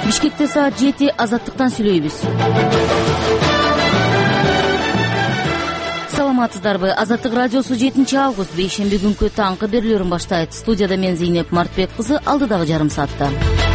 Бишкекте саат 7 азаттыктан сүйлөйбүз. Саламатсыздарбы? Азаттык радиосу 7 август бейшемби күнкү таңкы берүүлөрүн баштайт. Студияда мен Зейнеп Мартбек кызы, алдыдагы жарым саатта.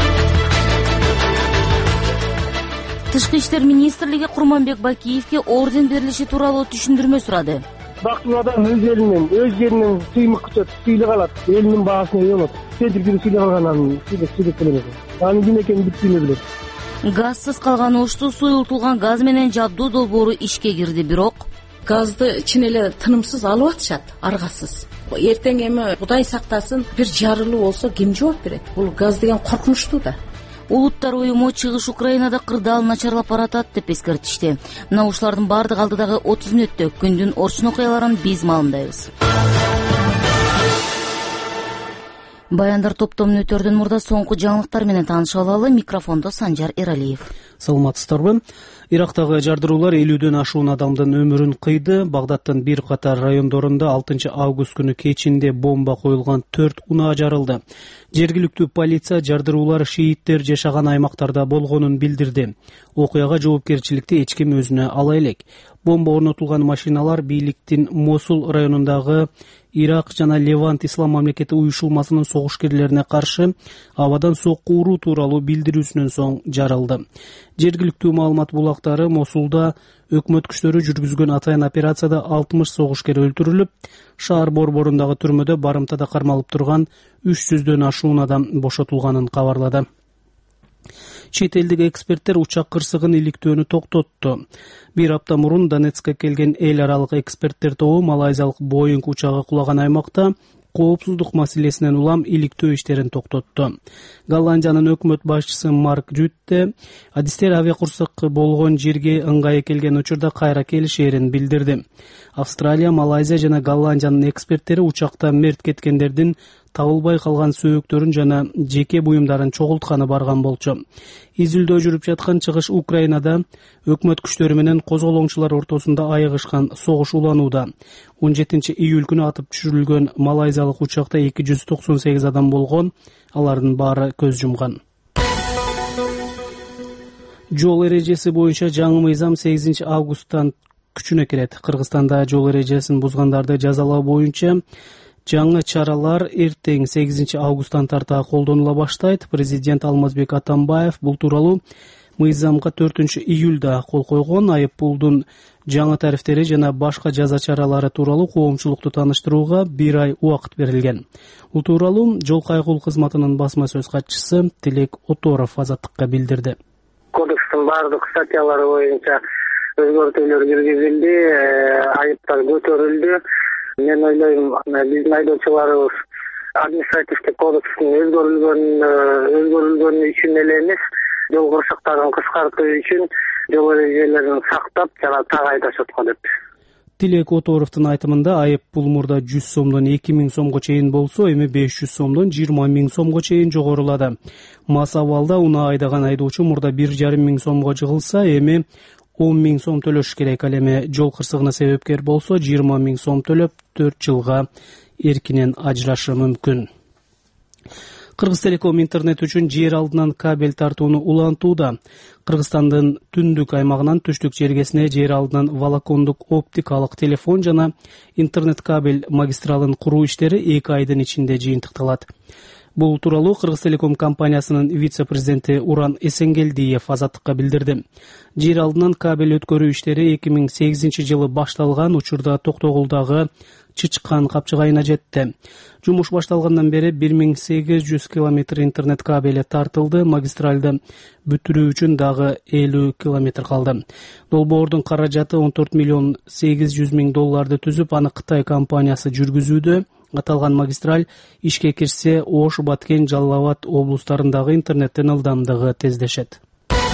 Тышкы иштер министрлиги Курманбек Бакиевке орден берилиши тууралуу түшүндүрмө сурады. Бактылуу адам өз жеринен сыймык күтөт, сыйлык алат, элинин баасына ээ болот. Сентип сыйлык алганын сүйлөп келемиз. Анын ким экенин бүтүнө билет. Газсыз калган Ошто суюлтулган газ менен жабдуу долбоору ишке кирди, бирок газды чын эле тынымсыз алып атышат, аргасыз. Эртең эми Кудай сактасын бир жарылуу болсо ким жооп берет? Бул газ деген коркунучтуу да. Улуттар уюму чыгыш Украинада кырдаал начарлап баратат деп эскертишти. Мына ушулардын бардыгы алдыдагы 30 мүнөттө күндүн орчун окуяларын биз маалымдайбыз. Баяндар топтомун өтөрдөн мурда соңку жаңылыктар менен таанышып алалы. Микрофондо Санжар Эралиев. Саламатсыздарбы? Ирактагы жардыруулар 50дөн ашуун адамдын өмүрүн кыйды. Багдадтын бир катар райондорунда 6 август күнү кечинде бомба коюлган 4 унаа жарылды. Жергиликтүү полиция жардыруулар шииттер жашаган аймактарда болгонун билдирди. Окуяга жоопкерчиликти эч ким өзүнө ала элек. Бомба орнотулган машиналар бийликтин Мосул районундагы Ирак жана Левант ислам мамлекети уюшулмасынын согушкерлерине каршы абадан сокку уруу тууралуу билдирүүсүнөн соң жарылды. Жергиликтүү маалымат булактары Мосулда өкмөт күчтөрү жүргүзгөн атайын операцияда 60 согушкер өлтүрүлүп, шаар борборундагы түрмөдө барымтада кармалып турган 300дөн ашуун адам бошотулганын кабарлады. Чет элдик эксперттер учак кырсыгын иликтөөнү токтотту. Бир апта мурун Донецкке келген эл аралык эксперттер тобу малайзиялык Боинг учагы кулаган аймакта коопсуздук маселесинен улам иликтөө иштерин токтотту. Голландиянын өкмөт башчысы Марк Рютте адистер авиакурсак болгон жерге ыңгайы келген учурда кайра келишээрин билдирди. Австралия, Малайзия жана Голландиянын эксперттери учакта мерт кеткендердин табылбай калган сөөктөрүн жана жеке буюмдарын чогултканы барган болчу. Изилдөө жүрүп жаткан чыгыш Украинада өкмөт күчтөрү менен козголоңчулар ортосунда айыгышкан согуш уланууда. 17 июль күнү атып түшүрүлгөн малайзиялык учакта 298 адам болгон, алардын баары көз жумган. Жол эрежеси боюнча жаңы мыйзам 8 августтан күчүнө кирет. Кыргызстанда жол эрежесин бузгандарды жазалоо боюнча жаңы чаралар эртең 8 августтан тарта колдонула баштайт. Президент Алмазбек Атамбаев бул тууралуу мыйзамга 4 июлда кол койгон. Айыппулдун жаңы тарифтери жана башка жаза чаралары тууралуу коомчулукту тааныштырууга 1 ай убакыт берилген. Бул тууралуу жол кайгылуу кызматынын басма сөз катчысы Тилек Оторов Азаттыкка билдирди. Кодекстин бардык статьялары боюнча өзгөртүүлөр киргизилди, айыптар көтөрүлдү. Мен ойлойм, биздин айдоочуларыбыз административдик кодекстин өзгөрүлгөнү үчүн эле эмес, жол курчактарын кыскартуу үчүн жол эрежелерин сактап жана тагайдашатка деп. Тилек Оторовдун айтымында айып бул мурда 100 сомдон 2000 сомго чейин болсо, эми 500 сомдон 20 000 сомго чейин жогорулады. Мас абалда унаа айдаган айдоочу мурда 1,5 миң сомго жыгылса, эми 10 000 сом төлөш керек. Ал эми жол кырсыгына себепкер болсо 20 000 сом төлөп 4 жылга эркинен ажырашы мүмкүн. Кыргызтелеком интернет үчүн жер алдынан кабель тартууну улантууда. Кыргызстандын түндүк аймагынан түштүк жергесине жер алдынан волокондук оптикалык телефон жана интернет кабель магистралын куруу иштери 2 айдын ичинде жыйынтыкталат. Бул тууралуу Кыргызтелеком компаниясынын вице-президенти Уран Эсенгелдиев Азаттыкка билдирди. Жер алдынан кабель өткөрүү иштери 2008 жылы башталган учурда Токтогулдагы Чычкан капчыгайына жетти. Жумуш башталгандан бери 1800 километр интернет кабели тартылды. Магистралды бүтүрүү үчүн дагы 50 километр калды. Долбоордун каражаты 14 миллион 800 миң долларды түзүп, аны Кытай компаниясы жүргүзүүдө. Аталган магистраль ишке кирсе, Ош, Баткен, Жалал Абад облустарындагы интернеттин ылдамдыгы тездешет.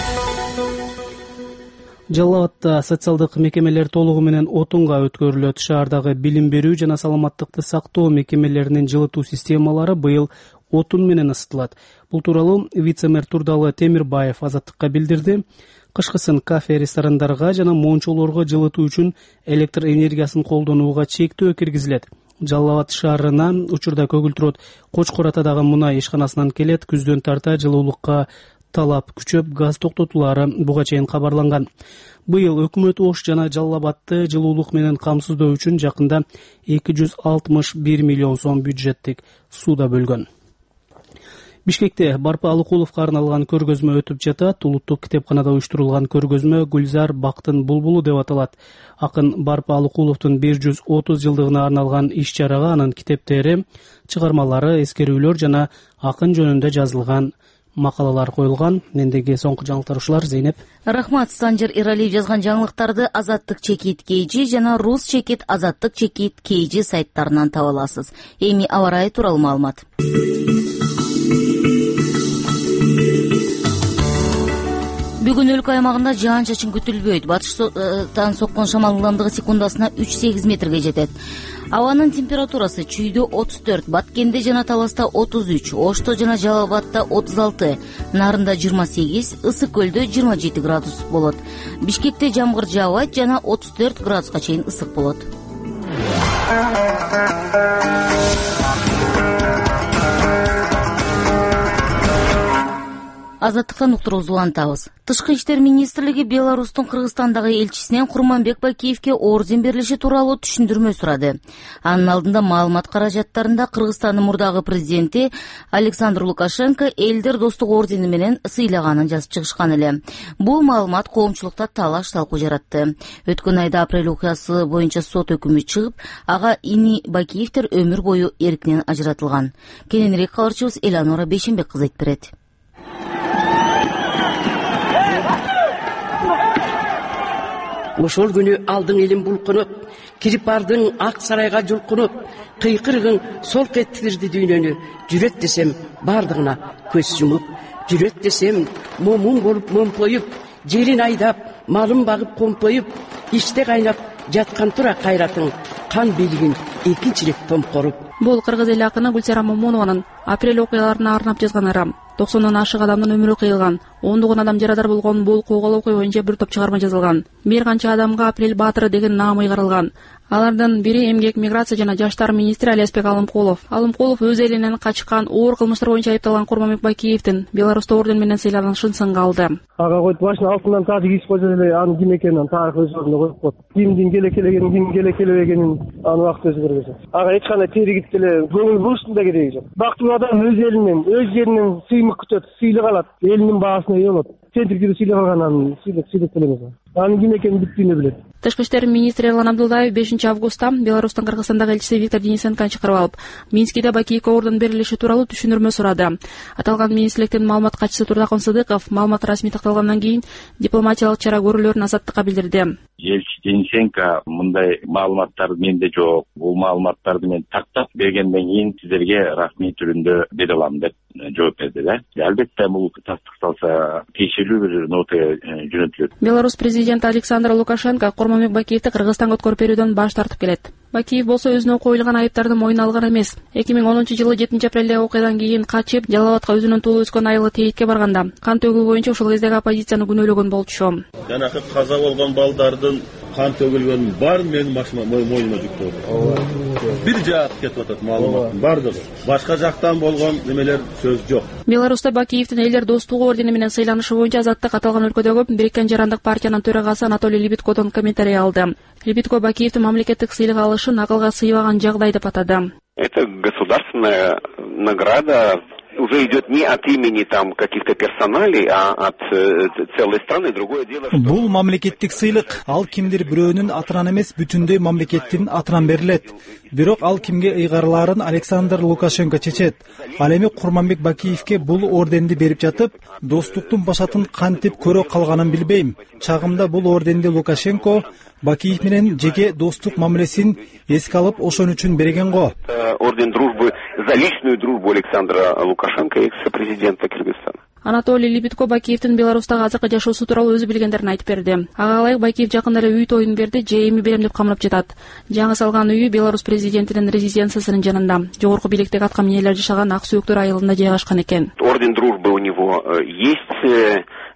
Жалал Абадда социалдык мекемелер толугу менен отунга өткөрүлөт. Шаардагы билим берүү жана саламаттыкты сактоо мекемелеринин жылытуу системалары быйыл отун менен ысытылат. Бул тууралуу вице-мэр Турдалы Темирбаев Азаттыкка билдирди. Кышкысын кафе, ресторандарга жана мончолорго жылытуу үчүн электр энергиясын колдонууга чектөө киргизилет. Жалал Абад шаарына учурда көгүлтүрөт Кочкор атадагы мунай ишканасынан келет. Күздөн тарта жылуулукка талап күчөп, газ токтотулары буга чейин кабарланган. Быйыл өкмөт Ош жана Жалал Абадты жылуулук менен камсыздоо үчүн жакында 261 миллион сом бюджеттик суда бөлгөн. Бишкекте Барпы Алыкуловго арналган көргөзмө өтүп жатат. Улуттук китепканада уюштурулган көргөзмө Гүлзар бактын булбулу деп аталат. Акын Барпы Алыкуловдун 130 жылдыгына арналган иш-чарага анын китептери, чыгармалары, эскерүүлөр жана акын жөнүндө жазылган макалалар коюлган. Мендеги соңку жаңылыктар ушулар. Зейнеп. Рахмат. Санжар Иралиев жазган жаңылыктарды Азаттык чекит KG жана Рус чекит Азаттык чекит KG сайттарынан таба аласыз. Эми аба ырайы тууралуу маалымат. Бүгүн өлкө аймагында жаан-чачын күтүлбөйт. Батыштан соккон шамал ылдамдыгы секундасына 3-8 метрге жетет. Абанын температурасы Чүйдө 34, Баткенде жана Таласта 33, Ошто жана Жалал Абадта 36, Нарында 28, Ысык көлдө 27 градус болот. Бишкекте жамгыр жаабайт жана 34 градуска чейин ысык болот. Азаттыктан уктуруубузду улантабыз. Тышкы иштер министрлиги Беларустун Кыргызстандагы элчисинен Курманбек Бакиевке орден берилиши тууралуу түшүндүрмө сурады. Анын алдында маалымат каражаттарында Кыргызстандын мурдагы президенти Александр Лукашенко элдер достук ордени менен сыйлаганын жазып чыгышкан эле. Бул маалымат коомчулукта талаш-талкуу жаратты. Өткөн айда апрель окуясы боюнча сот өкүмү чыгып, ага ини Бакиевтер өмүр бою эркинен ажыратылган. Кененирээк кабарчыбыз Эланора Бейшенбек кызы айтып берет. Ошол күнү алдың элим булкунуп, кирип бардың ак сарайга жулкунуп, кыйкырыгың солк эттирди дүйнөнү. Жүрөт десем бардыгына көз жумуп, жүрөт десем момун болуп момпоюп, жерин айдап, малын багып компоюп, иште кайнап жаткан тура кайратың, кан бийлигин экинчи рет томкоруп. Бул кыргыз эл акыны Гүлсара Момунованын апрель окуяларына арнап жазган ырам. 90 ашык адамдын өмүрү кыйылган, ондогон адам жарадар болгон бул куугал окуя боюнча бир топ чыгарма жазылган. Бир канча адамга Апрель баатыры деген наам ыйгарылган. Алардын бири эмгек, миграция жана жаштар министри Алиасбек Алымкулов. Алымкулов өз элинен качкан оор кылмыштар боюнча айыпталган Курманбек Бакиевдин Беларуста орден менен сыйланышын сынга алды. Ага коюп башына алтындан тааж кийип койсо эле анын ким экенин тарыхы өз ордуна коюп коет. Кимдин келекелегенин, ким келекелебегенин аны убакыт өзү көргөзөт. Ага эч кандай теригип деле көңүл буруштун да кереги жок. Бактылуу адам өз элинен, өз жеринен сыймык күтөт, сыйлык алат, элинин баасына ээ болот. Центрге сыйлык алган анын сыйлык келемиз. Анын ким экенин бүттүгүнө билет. Тышкы иштер министри Эрлан Абдулдаев 5 августта Беларустун Кыргызстандагы элчиси Виктор Денисенкону чакырып алып, Минскиде Бакиевке орден берилиши тууралуу түшүндүрмө сурады. Аталган министрликтин маалымат катчысы Турдакын Сыдыков маалымат расмий такталгандан кийин дипломатиялык чара көрүүлөрүн Азаттыкка билдирди. Элчи Денисенко мындай маалыматтар менде жок. Бул маалыматтарды мен тактап бергенден кийин сиздерге расмий түрүндө бере алам деп жооп берди да. Албетте бул тастыкталса тиешелүү бир нота жөнөтүлөт. Беларусь президенти Александр Лукашенко Курманбек Бакиевди Кыргызстанга өткөрүп берүүдөн баш тартып келет. Бакиев болсо өзүнө коюлган айыптарды мойнуна алган эмес. 2010-жылы 7-апрелде окуядан кийин качып, Жалал Абадка өзүнүн туулу өскөн айылы Тейитке барганда кан төгүү боюнча ушул кездеги оппозицияны күнөөлөгөн болчу. Жанагы каза болгон балдардын кан төгүлгөнүн баарын менин мойнума жүктөдү. Бир жаат кетип атат маалыматтын бардыгы. Башка жактан болгон немелер сөз жок. Беларуста Бакиевдин элдер достугу ордени менен сыйланышы боюнча Азаттык аталган өлкөдөгү Бириккен Жарандык партиянын төрагасы Анатолий Лебедкодон комментарий алды. Лебедко Бакиевдин мамлекеттик сыйлык алышын акылга сыйбаган жагдай деп атады. Это государственная награда уже идет не от имени там каких-то персоналей, а от целой страны. Другое дело, что... Бул мамлекеттик сыйлык, ал кимдир бирөөнүн атынан эмес, бүтүндөй мамлекеттин атынан берилет. Бирок ал кимге ыйгарылаарын Александр Лукашенко чечет. Ал эми Курманбек Бакиевке бул орденди берип жатып, достуктун башатын кантип көрө калганын билбейм. Чагымда бул орденди Лукашенко Бакиев менен жеке достук мамилесин эске алып, ошон үчүн берген го. Орден дружбы за личную дружбу Александра Лукашенко, экс-президента Кыргызстана. Анатолий Лебедко Бакиевдин Беларустагы азыркы жашоосу тууралуу өзү билгендерин айтып берди. Ага ылайык Бакиев жакында эле үй тоюн берди, же эми берем деп камырап жатат. Жаңы салган үйү Беларусь президентинин резиденциясынын жанында. Жогорку бийликтеги аткаминерлер жашаган Ак сөөктөр айылында жайгашкан экен. Орден дружбы у него есть.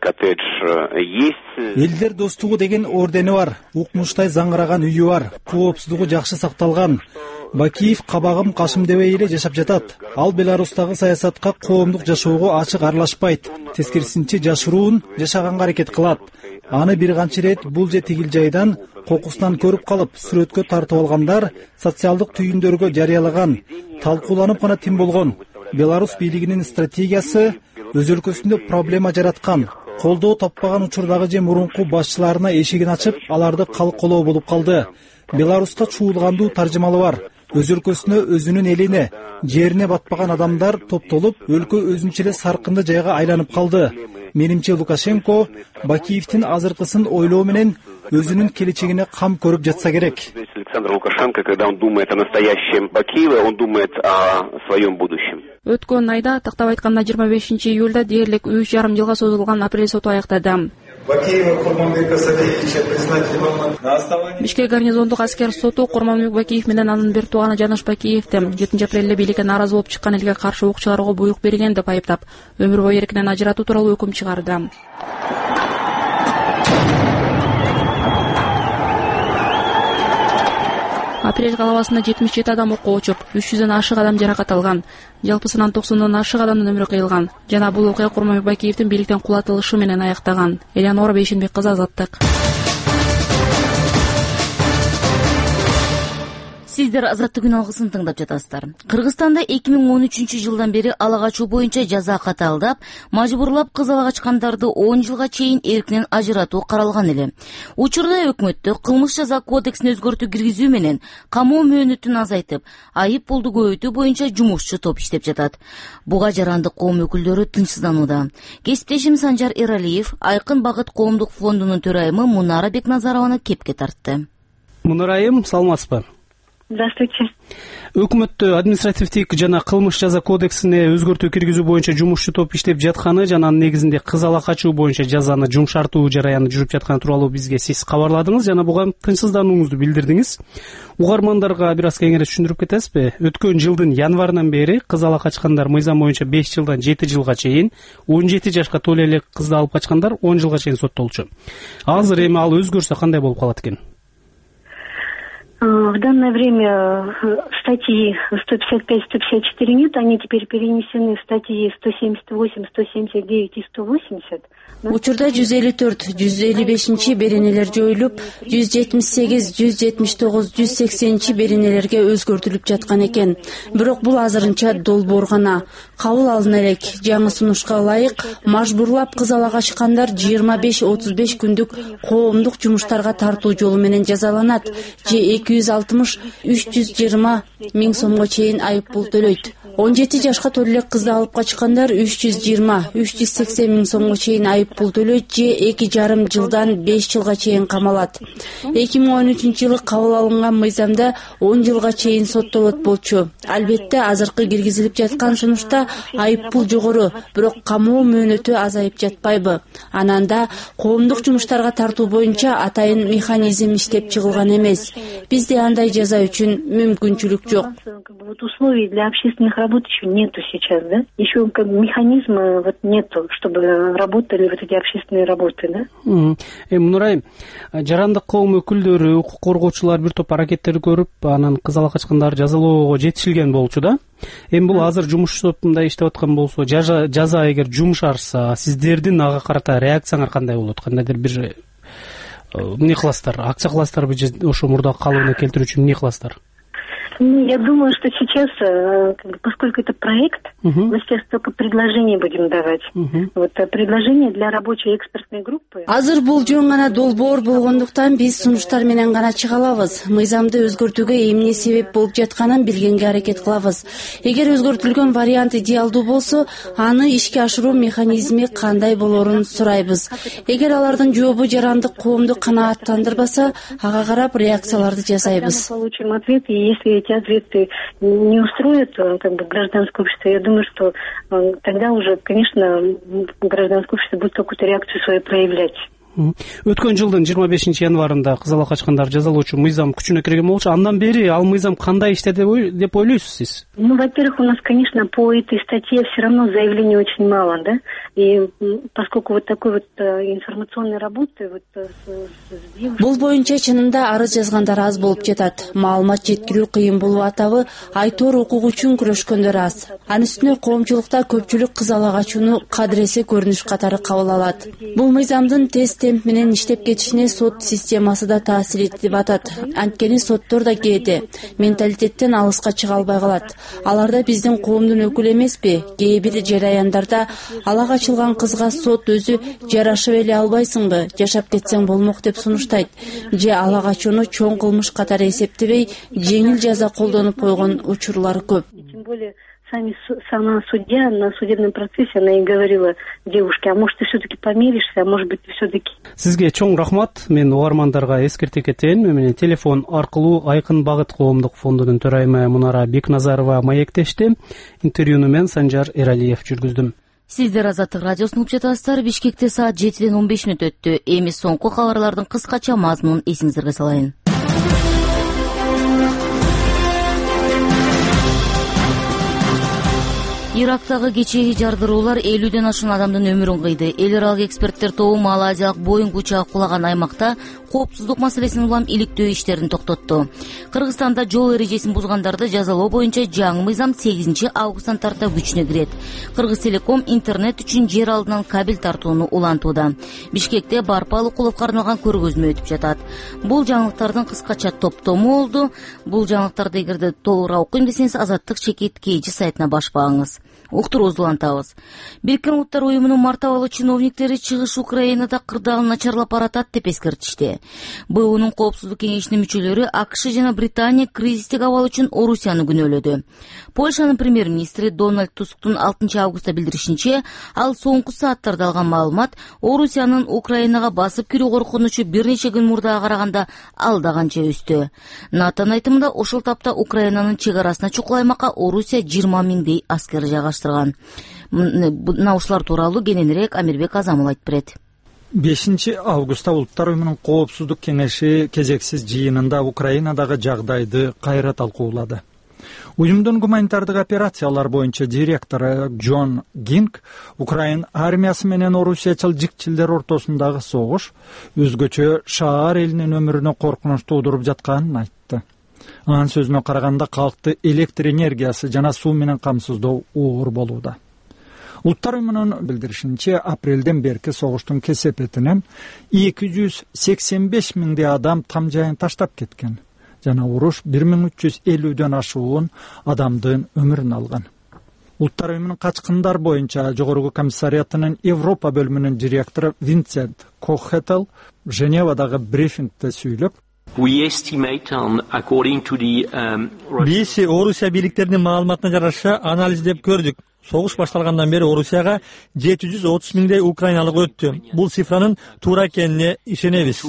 коттедж есть. Элдер достугу деген ордени бар, укмуштай заңгыраган үйү бар, коопсуздугу жакшы сакталган. Бакиев кабагым кашым дебей эле жашап жатат. Ал Беларустагы саясатка, коомдук жашоого ачык аралашпайт. Тескерисинче жашыруун жашаганга аракет кылат. Аны бир канча ирет бул же тигил жайдан кокусунан көрүп калып, сүрөткө тартып алгандар социалдык түйүндөргө жарыялаган. Талкууланып гана тим болгон. Беларусь бийлигинин стратегиясы өз өлкөсүндө проблема жараткан. Колдоо таппаган учурдагы же мурунку башчыларына эшигин ачып, аларды калкалоо болуп калды. Беларуска чуулгандуу таржымалы бар. Өз өлкөсүнө, өзүнүн элине, жерине батпаган адамдар топтолуп, өлкө өзүнчө эле саркынды жайга айланып калды. Менимче Лукашенко Бакиевдин азыркысын ойлоо менен өзүнүн келечегине кам көрүп жатса керек. Александр Лукашенко, когда он думает о настоящем Бакиеве, он думает о своем будущем. Өткөн айда, тактап айтканда 25 июлда дээрлик 3,5 жылга созулган апрель соту аяктады. Бишкек гарнизондук аскер соту Курманбек Бакиев менен анын бир тууганы Жаныш Бакиевди 7 апрелде бийликке нааразы болуп чыккан элге каршы ок чыгарууга буйрук берген деп айыптап, өмүр бою эркинен ажыратуу тууралуу өкүм чыгарды. Апрель калабасында 77 адам окко очуп, 300дөн ашык адам жаракат алган. Жалпысынан 90дон ашык адамдын өмүрү кыйылган. Жана бул окуя Курманбек Бакиевдин бийликтен кулатылышы менен аяктаган. Элеонора Бейшенбек кызы, Азаттык. Сиздер Азаттык күн алгысын тыңдап жатасыздар. Кыргызстанда 2013 жылдан бери ала качуу боюнча жаза катаалдап, мажбурлап кыз ала качкандарды 10 жылга чейин эркинен ажыратуу каралган эле. Учурда өкмөттө кылмыш жаза кодексине өзгөртүү киргизүү менен камоо мөөнөтүн азайтып, айып пулду көбөйтүү боюнча жумушчу топ иштеп жатат. Буга жарандык коом өкүлдөрү тынчсызданууда. Кесиптешим Санжар Эралиев Айкын Багыт коомдук фондунун төрайымы Мунара Бекназарованы кепке тартты. Мунара айым, саламатсызбы? Здравствуйте. Өкмөттө административдик жана кылмыш жаза кодексине өзгөртүү киргизүү боюнча жумушчу топ иштеп жатканы жана анын негизинде кыз ала качуу боюнча жазаны жумшартуу жараяны жүрүп жатканы тууралуу бизге сиз кабарладыңыз жана буга тынчсызданууңузду билдирдиңиз. Угармандарга бир аз кеңири түшүндүрүп кетесизби? Өткөн жылдын январынан бери кыз ала качкандар мыйзам боюнча 5 жылдан 7 жылга чейин, 17 жашка толо элек кызды алып качкандар 10 жылга чейин соттолчу. Азыр эми ал өзгөрсө кандай болуп калат экен? В данное время статьи 155-154 нет, они теперь перенесены в статьи 178, 179 и 180. Учурда 154, 155 беренелер жоюлуп, 178, 179, 180 беренелерге өзгөртүлүп жаткан экен. Бирок бул азырынча долбоор гана. Кабыл алына элек. Жаңы сунушка ылайык мажбурлап кыз ала качкандар 25-35 күндүк коомдук жумуштарга тартуу жолу менен жазаланат. Же 260-320 миң сомго чейин айып пул төлөйт. 17 жашка толо элек кызды алып качкандар 320-380 миң сомго чейин айып пул төлөйт же 2,5 жылдан 5 жылга чейин камалат. 2013 жылы кабыл алынган мыйзамда 10 жылга чейин соттолот болчу. Албетте азыркы киргизилип жаткан сунушта айып пул жогору, бирок камоо мөөнөтү азайып жатпайбы? Ананда коомдук жумуштарга тартуу боюнча атайын механизм иштеп чыгылган эмес. Бизде андай жаза үчүн мүмкүнчүлүк жок. Вот условий для общественных работ еще нету сейчас, да? Еще механизма вот нету, чтобы работали вот эти общественные работы, да? Мунарайым, жарандык коом өкүлдөрү, укук коргоочулар бир топ аракеттерди көрүп, анан кыз ала качкандарды жазалоого жетишилген болчу да. Эми бул азыр жумуш топунда иштеп аткан болсо, жаза эгер жумшарса, сиздердин ага карата реакцияңар кандай болот? Кандайдыр бир эмне кыласыздар? Акча кыласыздарбы же ошо мурдагы калыбына келтирүү үчүн эмне кыласыздар? Я думаю, что сейчас, поскольку это проект, мы сейчас только предложение будем давать. Вот предложение для рабочей экспертной группы. Азыр бул жөн гана долбоор болгондуктан биз сунуштар менен гана чыга алабыз. Мыйзамды өзгөртүүгө эмне себеп болуп жатканын билгенге аракет кылабыз. Эгер өзгөртүлгөн вариант идеалдуу болсо, аны ишке ашыруу механизми кандай болорун сурайбыз. Эгер алардын жообу жарандык коомду канааттандырбаса, ага карап реакцияларды жасайбыз. Получим ответ, и если эти ответы не устроят гражданское общество, я думаю, что тогда уже, конечно, гражданское общество будет какую-то реакцию свою проявлять. Өткөн жылдын 25 январында кызыл качкандар жазалоочу мыйзам күчүнө кирген болчу. Андан бери ал мыйзам кандай иштеди деп ойлойсуз сиз? Во-первых, у нас, конечно, по этой статье все равно заявлений очень мало, да, и поскольку вот такой вот информационной работы Бул боюнча чынында арыз жазгандар аз болуп жатат. Маалымат жеткирүү кыйын болуп атабы, айтор укук үчүн күрөшкөндөр аз. Анын үстүнө коомчулукта көпчүлүк кыз ала качууну кадыресе көрүнүш катары кабыл алат. Бул мыйзамдын тез темп менен иштеп кетишине сот системасы да таасир этип атат. Анткени соттор да кээде менталитеттен алыска чыга албай калат. Алар да биздин коомдун өкүлү эмеспи? Кээ бир жараяндарда ала качылган кызга сот өзү жарашып эле албайсыңбы, жашап кетсең болмок деп сунуштайт. Же ала качууну чоң кылмыш катары эсептебей, жеңил жаза колдонуп койгон учурлар көп. Тем более сама судья на судебном процессе, она и говорила девушке, а может ты все-таки помиришься, а может быть ты все-таки... Сизге чоң рахмат. Мен угармандарга эскерте кетейин. Менин телефон аркылуу Айкын Багыт коомдук фондунун төрайымы Мунара Бекназарова маектешти. Интервьюну мен Санжар Эралиев жүргүздүм. Сиздер Азаттык радиосун угуп жатасыздар. Бишкекте саат 7:15 өттү. Эми соңку кабарлардын кыскача мазмунун эсиңизерге салайын. Ирактагы кечээги жардыруулар 50ден ашуун адамдын өмүрүн кыйды. Эл аралык эксперттер тобу Малайзиялык Боинг учагы кулаган аймакта коопсуздук маселесин улам иликтөө иштерин токтотту. Кыргызстанда жол эрежесин бузгандарды жазалоо боюнча жаңы мыйзам 8 августтан тарта күчүнө кирет. Кыргыз Телеком интернет үчүн жер алдынан кабель тартууну улантууда. Бишкекте Барпалы Куловго арналган көргөзмө өтүп жатат. Бул жаңылыктардын кыскача топтому болду. Бул жаңылыктарды эгерде толугураак окуйм десеңиз Азаттык чекит KG сайтына баш багыңыз. Уктуруубузду улантабыз. Бириккен Улуттар уюмунун мартабалуу чиновниктери чыгыш Украинада кырдаалын начарлап баратат деп эскертишти. БУнун коопсуздук кеңешинин мүчөлөрү АКШ жана Британия кризистик абал үчүн Орусияны күнөөлөдү. Польшанын премьер-министри Дональд Тусктун 6 августта билдиришинче, ал соңку сааттарда алган маалымат Орусиянын Украинага басып кирүү коркунучу бир нече күн мурдага караганда алда канча өстү. НАТОнун айтымында ошол тапта Украинанын чек арасына чукул аймакка Орусия 20 миңдей аскер жайгаштырган. Мына ушулар тууралуу кененирээк Амирбек Азамул айтып берет. 5 августта Улуттар уюмунун коопсуздук кеңеши кезексиз жыйынында Украинадагы жагдайды кайра талкуулады. Уюмдун гуманитардык операциялар боюнча директору Джон Гинг Украин армиясы менен орусиячыл жикчилдер ортосундагы согуш өзгөчө шаар элинин өмүрүнө коркунуч туудуруп жатканын айтты. Анын сөзүнө караганда калкты электр энергиясы жана суу менен камсыздоо оор болууда. Улуттар уюмунун билдиришинче, апрелден берки согуштун кесепетинен 285 миңдей адам там жайын таштап кеткен. Жана уруш 1350дөн ашуун адамдын өмүрүн алган. Улуттар уюмунун качкындар боюнча жогорку комиссариятынын Европа бөлүмүнүн директору Винсент Кохетел Женевадагы брифингде сүйлөп, биз Орусия бийликтеринин маалыматына жараша анализдеп көрдүк. Согуш башталгандан бери Орусияга 730 миңдей украиналык өттү. Бул цифранын туура экенине ишенебиз.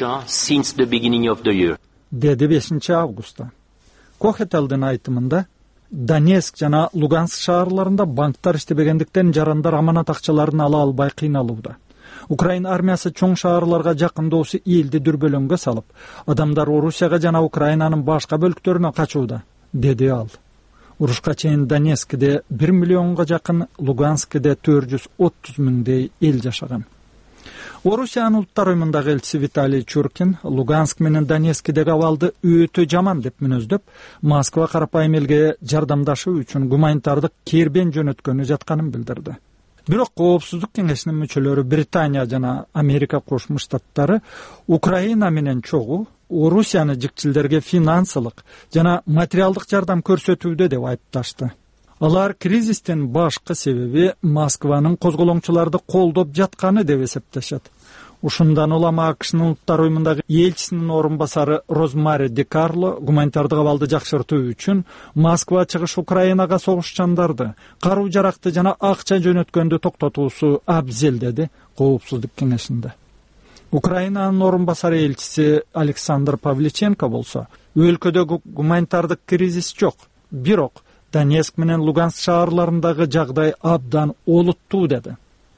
Деди 5 августта. Кохетелдин айтымында Донецк жана Луганск шаарларында банктар иштебегендиктен жарандар аманат акчаларын ала албай кыйналууда. Украин армиясы чоң шаарларга жакындоосу элди дүрбөлөңгө салып, адамдар Орусияга жана Украинанын башка бөлүктөрүнө качууда, деди ал. Урушка чейин Донецкте 1 миллионго жакын, Луганскте 430 миңдей эл жашаган. Орусиянын Улуттар уюмундагы элчиси Виталий Чуркин Луганск менен Донецкдеги абалды өтө жаман деп мүнөздөп, Москва карапайым элге жардамдашуу үчүн гуманитардык кербен жөнөткөнү жатканын билдирди. Бирок коопсуздук кеңешинин мүчөлөрү Британия жана Америка Кошмо Штаттары Украина менен чогуу Орусияны жикчилдерге финансылык жана материалдык жардам көрсөтүүдө деп айыпташты. Алар кризистин башкы себеби Москванын козголоңчуларды колдоп жатканы деп эсептешет. Ушундан улам АКШнын Улуттар уюмундагы элчисинин орун басары Розмари Ди Карло гуманитардык абалды жакшыртуу үчүн Москва чыгыш Украинага согушчандарды, каруу жаракты жана акча жөнөткөндү токтотуусу абзел деди коопсуздук кеңешинде. Украинанын орун басары элчиси Александр Павличенко болсо, өлкөдө гуманитардык кризис жок, бирок Донецк менен Луганск шаарларындагы жагдай абдан олуттуу деди.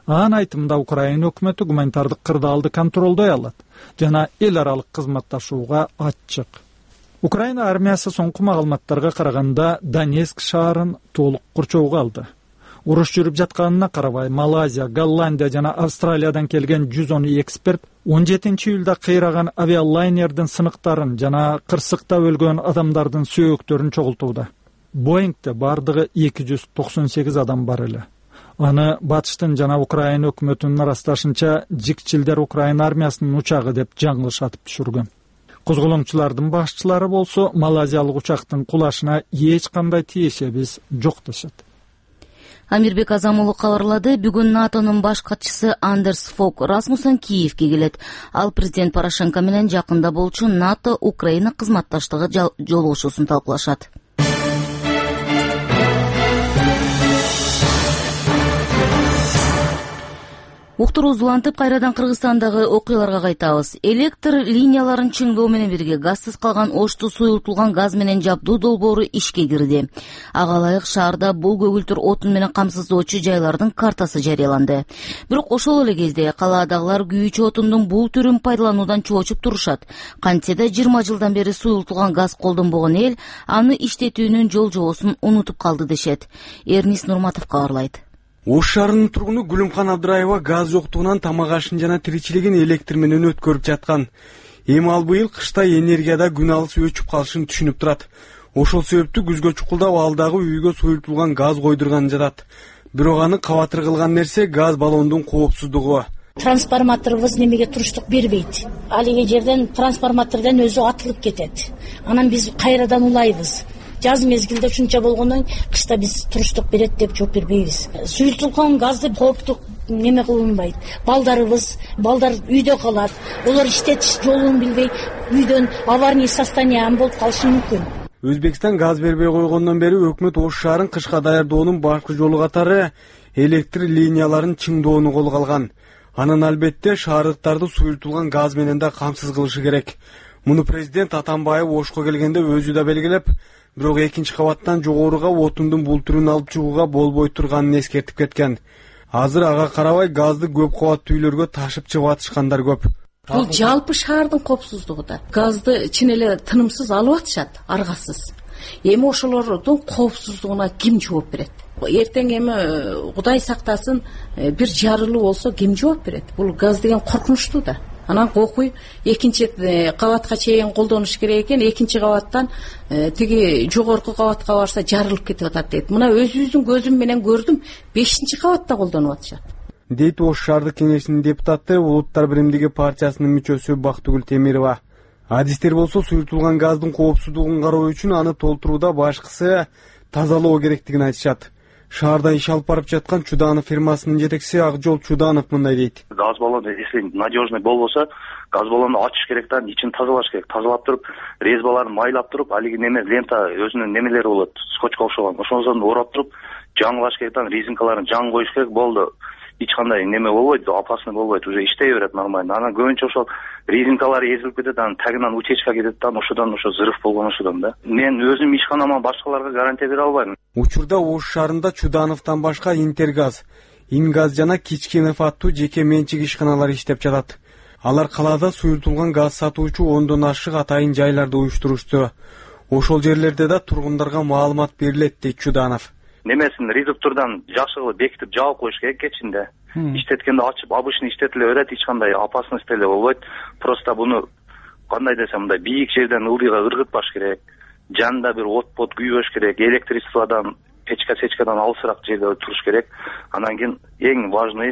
Анын айтымында Украина өкмөтү гуманитардык кырдаалды контролдой алат жана эл аралык кызматташууга ачык. Украина армиясы соңку маалыматтарга караганда Донецк шаарын толук курчоого алды. Уруш жүрүп жатканына карабай Малайзия, Голландия жана Австралиядан келген 110 эксперт 17 июлда кыйраган авиалайнердин сыныктарын жана кырсыкта өлгөн адамдардын сөөктөрүн чогултууда. Боингде бардыгы 298 адам бар эле. Аны батыштын жана Украина өкмөтүнүн арасташынча жикчилдер Украина армиясынын учагы деп жаңылыш атып түшүргөн. Козголоңчулардын башчылары болсо малайзиялык учактын кулашына эч кандай тиешебиз жок дешет. Амирбек Азамулу кабарлады. Бүгүн НАТОнун баш катчысы Андерс Фог Расмуссен Киевке келет. Ал президент Порошенко менен жакында болчу НАТО Украина кызматташтыгы жолугушуусун талкуулашат. Уктурубузду улантып, кайрадан Кыргызстандагы окуяларга кайтабыз. Электр линияларын чыңдоо менен бирге газсыз калган Ошту суюлтулган газ менен жабдуу долбоору ишке кирди. Ага ылайык шаарда бул көгүлтүр отун менен камсыздоочу жайлардын картасы жарыяланды. Бирок ошол эле кезде калаадагылар күйүүчү отундун бул түрүн пайдалануудан чоочуп турушат. Кантсе да 20 жылдан бери суюлтулган газ колдонбогон эл аны иштетүүнүн жол жобосун унутуп калды дешет. Эрнис Нурматов кабарлайт. Ош шаарынын тургуну Гүлүмкан Абдыраева газ жоктугунан тамак ашын жана тиричилигин электр менен өткөрүп жаткан. Эми ал быйыл кышта энергияда күн алыс өчүп калышын түшүнүп турат. Ошол себептүү күзгө чукулдап ал дагы үйгө суюлтулган газ койдурганын жатат. Бирок аны кабатыр кылган нерсе газ баллондун коопсуздугу. Трансформаторубуз немеге туруштук бербейт. Алиги жерден трансформатордон өзү атылып кетет. Анан биз кайрадан улайбыз. Жаз мезгилде ушунча болгондон кышта биз туруштук берет деп жооп бербейбиз. Суюлтулган газды кооптук неме кылынбайт. Балдар үйдө калат. Олар иштетиш жолун билбей, үйдөн аварийный состояние болуп калышы мүмкүн. Өзбекстан газ бербей койгондон бери өкмөт Ош шаарын кышка даярдоонун башкы жолу катары электр линияларын чыңдоону колго алган. Анын албетте шаардыктарды суюлтулган газ менен да камсыз кылышы керек. Муну президент Атамбаев Ошко келгенде өзү да белгилеп, бирок экинчи кабаттан жогоруга отундун бул түрүн алып чыгууга болбой турганын эскертип кеткен. Азыр ага карабай газды көп кабаттуу үйлөргө ташып чыгып атышкандар көп. Бул жалпы шаардын коопсуздугу да. Газды чын эле тынымсыз алып атышат, аргасыз. Эми ошолордун коопсуздугуна ким жооп берет? Эртең эми Кудай сактасын бир жарылуу болсо ким жооп берет? Бул газ деген коркунучтуу да. Анан окуй экинчи кабатка чейин колдонуш керек экен, экинчи кабаттан тиги жогорку кабатка барса жарылып кетип атат дейт. Мына өзүбүздүн көзүм менен көрдүм, 5-чи кабатта колдонуп атышат. Дейт Ош шаардык кеңешинин депутаты, Улуттар биримдиги партиясынын мүчөсү Бактыгүл Темирова. Адистер болсо суюлтулган газдын коопсуздугун кароо үчүн аны толтурууда башкысы тазалоо керектигин айтышат. Шаарда иш алып барып жаткан Чуданов фирмасынын жетекчиси Акжол Чуданов мындай дейт. Газ баллону если надежный болбосо, газ баллону ачыш керек да, ичин тазалаш керек. Тазалап туруп, резбаларын майлап туруп, алиги неме лента өзүнүн немелери болот, скотчко окшогон. Ошондон орап туруп, жаңылаш керек да, резинкаларын жаң коюш керек, болду. Эч кандай неме болбойт, опасный болбойт, уже иштей берет нормально. Анан көбүнчө ошол резинкалары эзилип кетет, анан тагынан утечка кетет да, ошодон взрыв болгон ошодон да. Мен өзүм ишканама башкаларга гарантия бере албайм. Учурда Ош шаарында Чудановдон башка Интергаз, Ингаз жана Кичкенев аттуу жеке менчик ишканалар иштеп жатат. Алар калаада суюлтулган газ сатуучу 10дон ашык атайын жайларды уюштурушту. Ошол жерлерде да тургундарга маалымат берилет дейт Чуданов. Немесин редуктордон жакшы кылып бекитип жаап коюш керек кечинде. Иштеткенде ачып, обычный иштетиле берет, эч кандай опасность эле болбойт. Просто буну кандай десем, мындай бийик жерден ылдыйга ыргытпаш керек. Жанында бир от күйбөш керек, электричестводан, печка-сечкадан алысыраак жерде туруш керек. Анан кийин эң важный,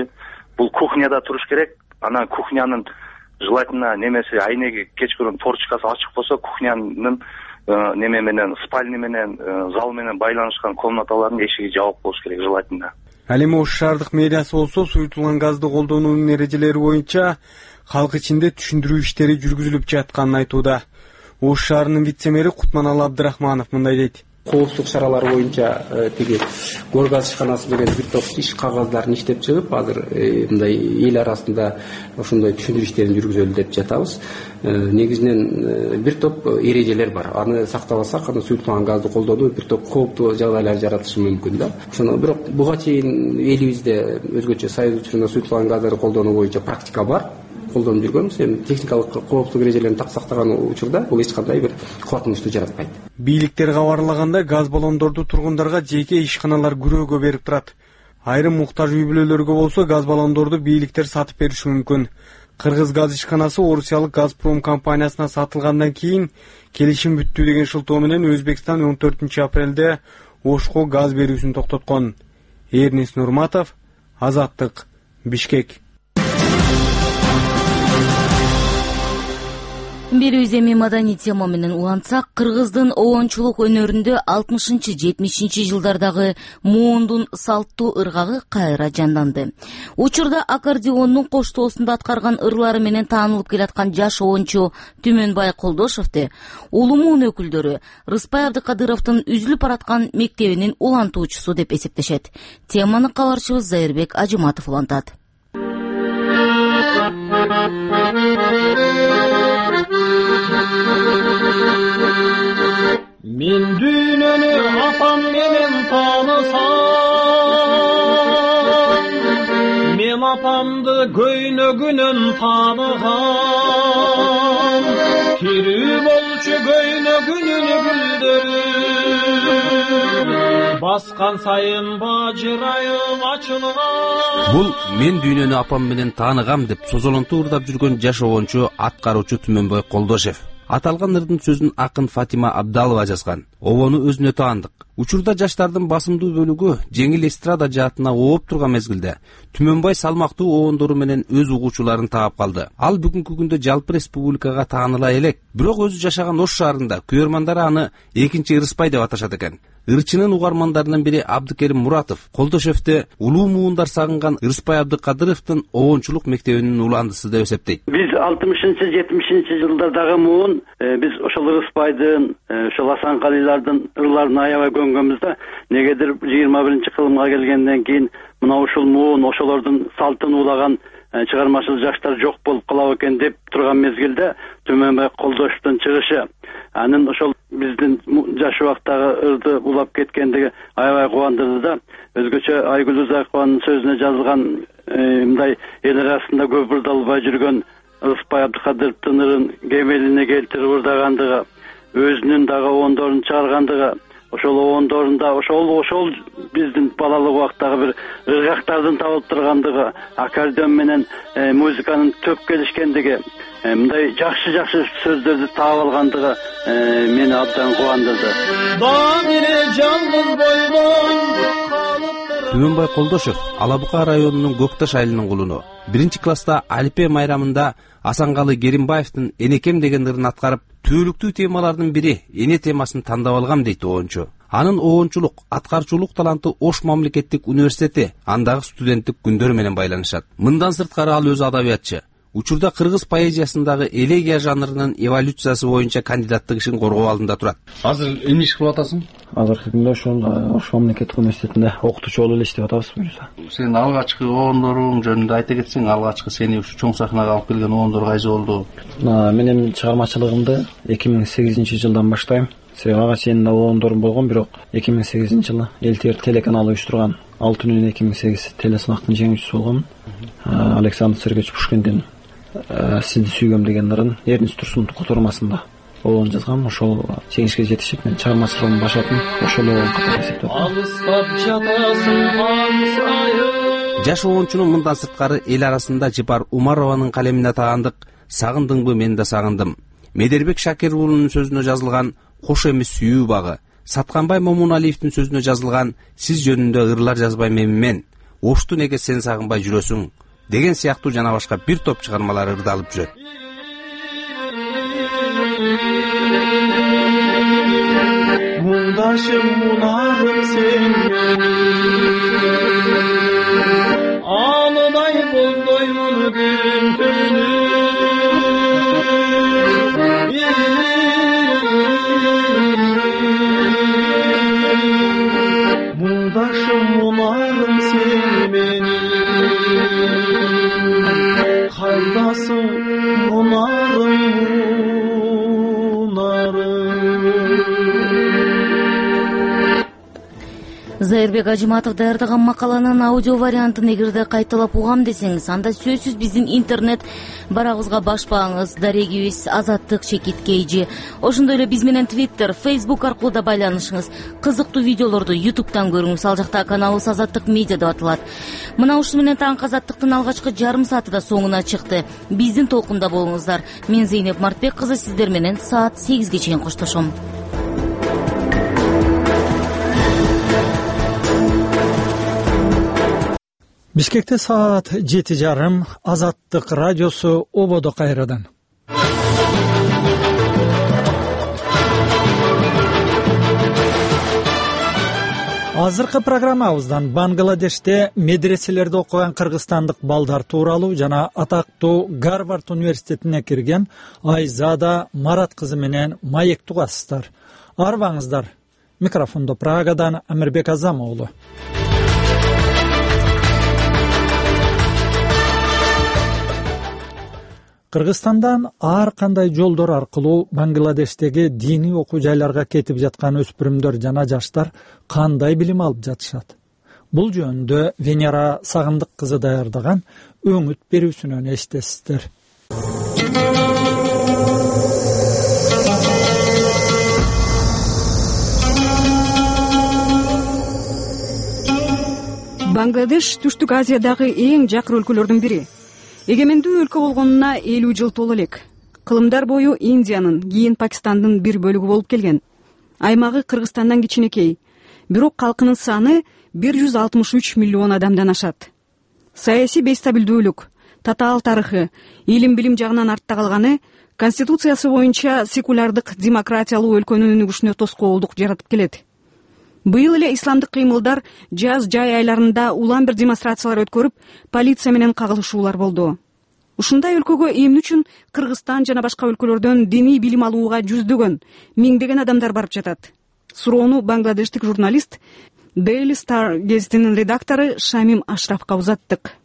бул кухняда туруш керек. Анан кухнянын желательно немеси айнеги кечкүрүн торчкасы ачык болсо, кухнянын неме менен, спальня менен, зал менен байланышкан комнаталардын эшиги жабык болуш керек желательно. Ал эми Ош шаардык мэриясы болсо суюлтулган газды колдонуунун эрежелери боюнча калк ичинде түшүндүрүү иштери жүргүзүлүп жатканын айтууда. Ош шаарынын вице-мэри Кутманалы Абдрахманов мындай дейт. коопсуздук чаралары боюнча тиги кор газ ишканасы деген бир топ иш кагаздарын иштеп чыгып азыр мындай эл арасында ошондой түшүндүрүү иштерин жүргүзөлү деп жатабыз. Негизинен бир топ эрежелер бар. Аны сактабасак, аны суюлтулган газды колдонуу бир топ кооптуу жагдайлар жаратышы мүмкүн да. Ошону бирок буга чейин элибизде өзгөчө союз учурунда суюлтулган газдарды колдонуу боюнча практика бар. Колдонуп жүргөнбүз. Эми техникалык кооптук эрежелерин так сактаган учурда бул эч кандай бир коркунучту жаратпайт. Бийликтер кабарлагандай газ баллондорду тургундарга жеке ишканалар күрөөгө берип турат. Айрым муктаж үй бүлөлөргө болсо газ баллондорду бийликтер сатып бериши мүмкүн. Кыргыз газ ишканасы Орусиялык Газпром компаниясына сатылгандан кийин келишим бүттү деген шылтоо менен Өзбекстан 14 апрелде Ошко газ берүүсүн токтоткон. Эрнис Нурматов, Азаттык, Бишкек. Берүүбүз эми маданий тема менен улантсак, Кыргыздын оончулук өнөрүндө 60-70 жылдардагы муундун салттуу ыргагы кайра жанданды. Учурда аккордеондун коштоосунда аткарган ырлары менен таанылып келаткан жаш оончу Түмөнбай Колдошевди улуу муун өкүлдөрү Рыспай Абдыкадыровдун үзүлүп бараткан мектебинин улантуучусу деп эсептешет. Теманы кабарчыбыз Зайырбек Ажыматов улантат. Мен дүйнөнү апам менен таанысам, мен апамды көйнөгүнөн тааныгам, тирүү болчу көйнөгүнүн гүлдөрү, баскан сайын бажырайып ачылган. Бул мен дүйнөнү апам менен тааныгам деп созолонту ырдап жүргөн жаш оончу аткаруучу Түмөнбай Колдошев. Аталган ырдын сөзүн акын Фатима Абдалова жазган. Обону өзүнө таандык. Учурда жаштардын басымдуу бөлүгү жеңил эстрада жаатына ооп турган мезгилде Түмөнбай салмактуу оондору менен өз угуучуларын таап калды. Ал бүгүнкү күндө жалпы республикага тааныла элек. Бирок өзү жашаган Ош шаарында күйөрмандары аны экинчи Ырыспай деп аташат экен. Ырчынын угармандарынын бири Абдыкерим Муратов Колдошевди улуу муундар сагынган Ырыспай Абдыкадыровдун оончулук мектебинин уландысы деп эсептейт. Биз 60-70 жылдардагы муун биз ошол Ырыспайдын, ошол Асанкалилардын ырларын аябай көнгөнбүз. Негедир 21-кылымга келгенден кийин мына ушул муун ошолордун салтын улаган чыгармачыл жаштар жок болуп калабы экен деп турган мезгилде Түмөнбай Колдошевдун чыгышы анын ошол биздин жаш убактагы ырды улап кеткендиги аябай кубандырды да. Өзгөчө Айгүл Узакованын сөзүнө жазылган мындай эл арасында көп ырдалбай жүргөн Ырыспай Абдыкадыровдун ырын кемелине келтирип ырдагандыгы, өзүнүн дагы оондорун чыгаргандыгы, ошол оондорунда ошол биздин балалык убактагы бир ыргактардын табылып тургандыгы, аккордеон менен музыканын төп келишкендиги, мындай жакшы сөздөрдү таап алгандыгы мени абдан кубандырды. Түмөнбай Колдошев Алабука районунун Көкташ айылынын кулуну. 1-класста Алипе майрамында Асанкалы Керимбаевдин Энекем деген ырын аткарып, түбөлүктүү темалардын бири эне темасын тандап алгам дейт оончу. Анын оончулук, аткарчулук таланты Ош мамлекеттик университети андагы студенттик күндөр менен байланышат. Мындан сырткары ал өзү адабиятчы. Учурда кыргыз поэзиясындагы элегия жанрынын эволюциясы боюнча кандидаттык ишин коргоо алдында турат. Азыр эмне иш кылып атасың? Азыркы күндө ошол Ош мамлекеттик университетинде окутуучу болуп эле иштеп атабыз буюрса. Сенин алгачкы оондоруң жөнүндө айта кетсең, алгачкы сени ушу чоң сахнага алып келген оондор кайсы болду? Менин чыгармачылыгымды 2008-жылдан баштайм. Себеби ага чейин да оондорум болгон, бирок 2008-жылы эл телеканалы уюштурган Алтын үнү 2008 телесынактын жеңүүчүсү болгом. Александр Сергеевич Пушкиндин Сизди сүйгөм деген ырын Эрнис Турсун котормасында оон жазгам. Ошол жеңишке жетишип мен чыгармачылыгымды баштадым. Ошол оон катары эсептеп атам. Жаш оончунун мындан сырткары эл арасында Жипар Умарованын калемине таандык Сагындыңбы мен да сагындым. Медербек Шакир уулунун сөзүнө жазылган Кош эмес сүйүү багы, Сатканбай Момуналиевдин сөзүнө жазылган Сиз жөнүндө ырлар жазбайм эми мен, Ошту неге сен сагынбай жүрөсүң деген сыяктуу жана башка бир топ чыгармалар ырдалып жүрөт. Муңдашым мунагым сен аныдай болдоймун күн түнү Зайырбек Ажиматов даярдаган макаланын аудио вариантын эгерде кайталап угам десеңиз, анда сөзсүз биздин интернет барагыбызга башпаңыз, дарегибиз Азаттык _KG. Ошондой эле биз менен Twitter, Facebook аркылуу да байланышыңыз. Кызыктуу видеолорду YouTube'дан көрүңүз. Ал жакта каналыбыз Азаттык медиа деп аталат. Мына ушуну менен таңкы Азаттыктын алгачкы жарым сааты да соңуна чыкты. Биздин толкунда болуңуздар. Мен Зейнеп Мартбек кызы сиздер менен саат 8ге чейин коштошом. Бишкекте саат 7:30. Азаттык радиосу ободо кайрадан. Азыркы программабыздан Бангладеште медреселерде окуган кыргызстандык балдар тууралуу жана атактуу Гарвард университетине кирген Айзада Марат кызы менен маек тугасыздар. Арбаңыздар. Микрофондо Прагадан Амирбек Азам уулу. Кыргызстандан ар кандай жолдор аркылуу Бангладештеги диний окуу жайларга кетип жаткан өспүрүмдөр жана жаштар кандай билим алып жатышат? Бул жөнүндө Венера Сагындык кызы даярдаган өңүт берүүсүнөн эстесиздер. Бангладеш Түштүк Азиядагы эң жакыр өлкөлөрдүн бири. Эгемендүү өлкө болгонуна 50 жыл толо элек. Кылымдар бою Индиянын, кийин Пакистандын бир бөлүгү болуп келген. Аймагы Кыргызстандан кичинекей, бирок калкынын саны 163 миллион адамдан ашат. Саясий бейстабилдүүлүк, татаал тарыхы, илим-билим жагынан артта калганы конституциясы боюнча секулярдык демократиялуу өлкөнүн өнүгүшүнө тоскоолдук жаратып келет. Быйыл эле исламдык кыймылдар жаз жай айларында улам бир демонстрациялар өткөрүп, полиция менен кагылышуулар болду. Ушундай өлкөгө эмне үчүн Кыргызстан жана башка өлкөлөрдөн диний билим алууга жүздөгөн, миңдеген адамдар барып жатат? Суроону бангладештик журналист Daily Star гезитинин редактору Шамим Ашрафка узаттык.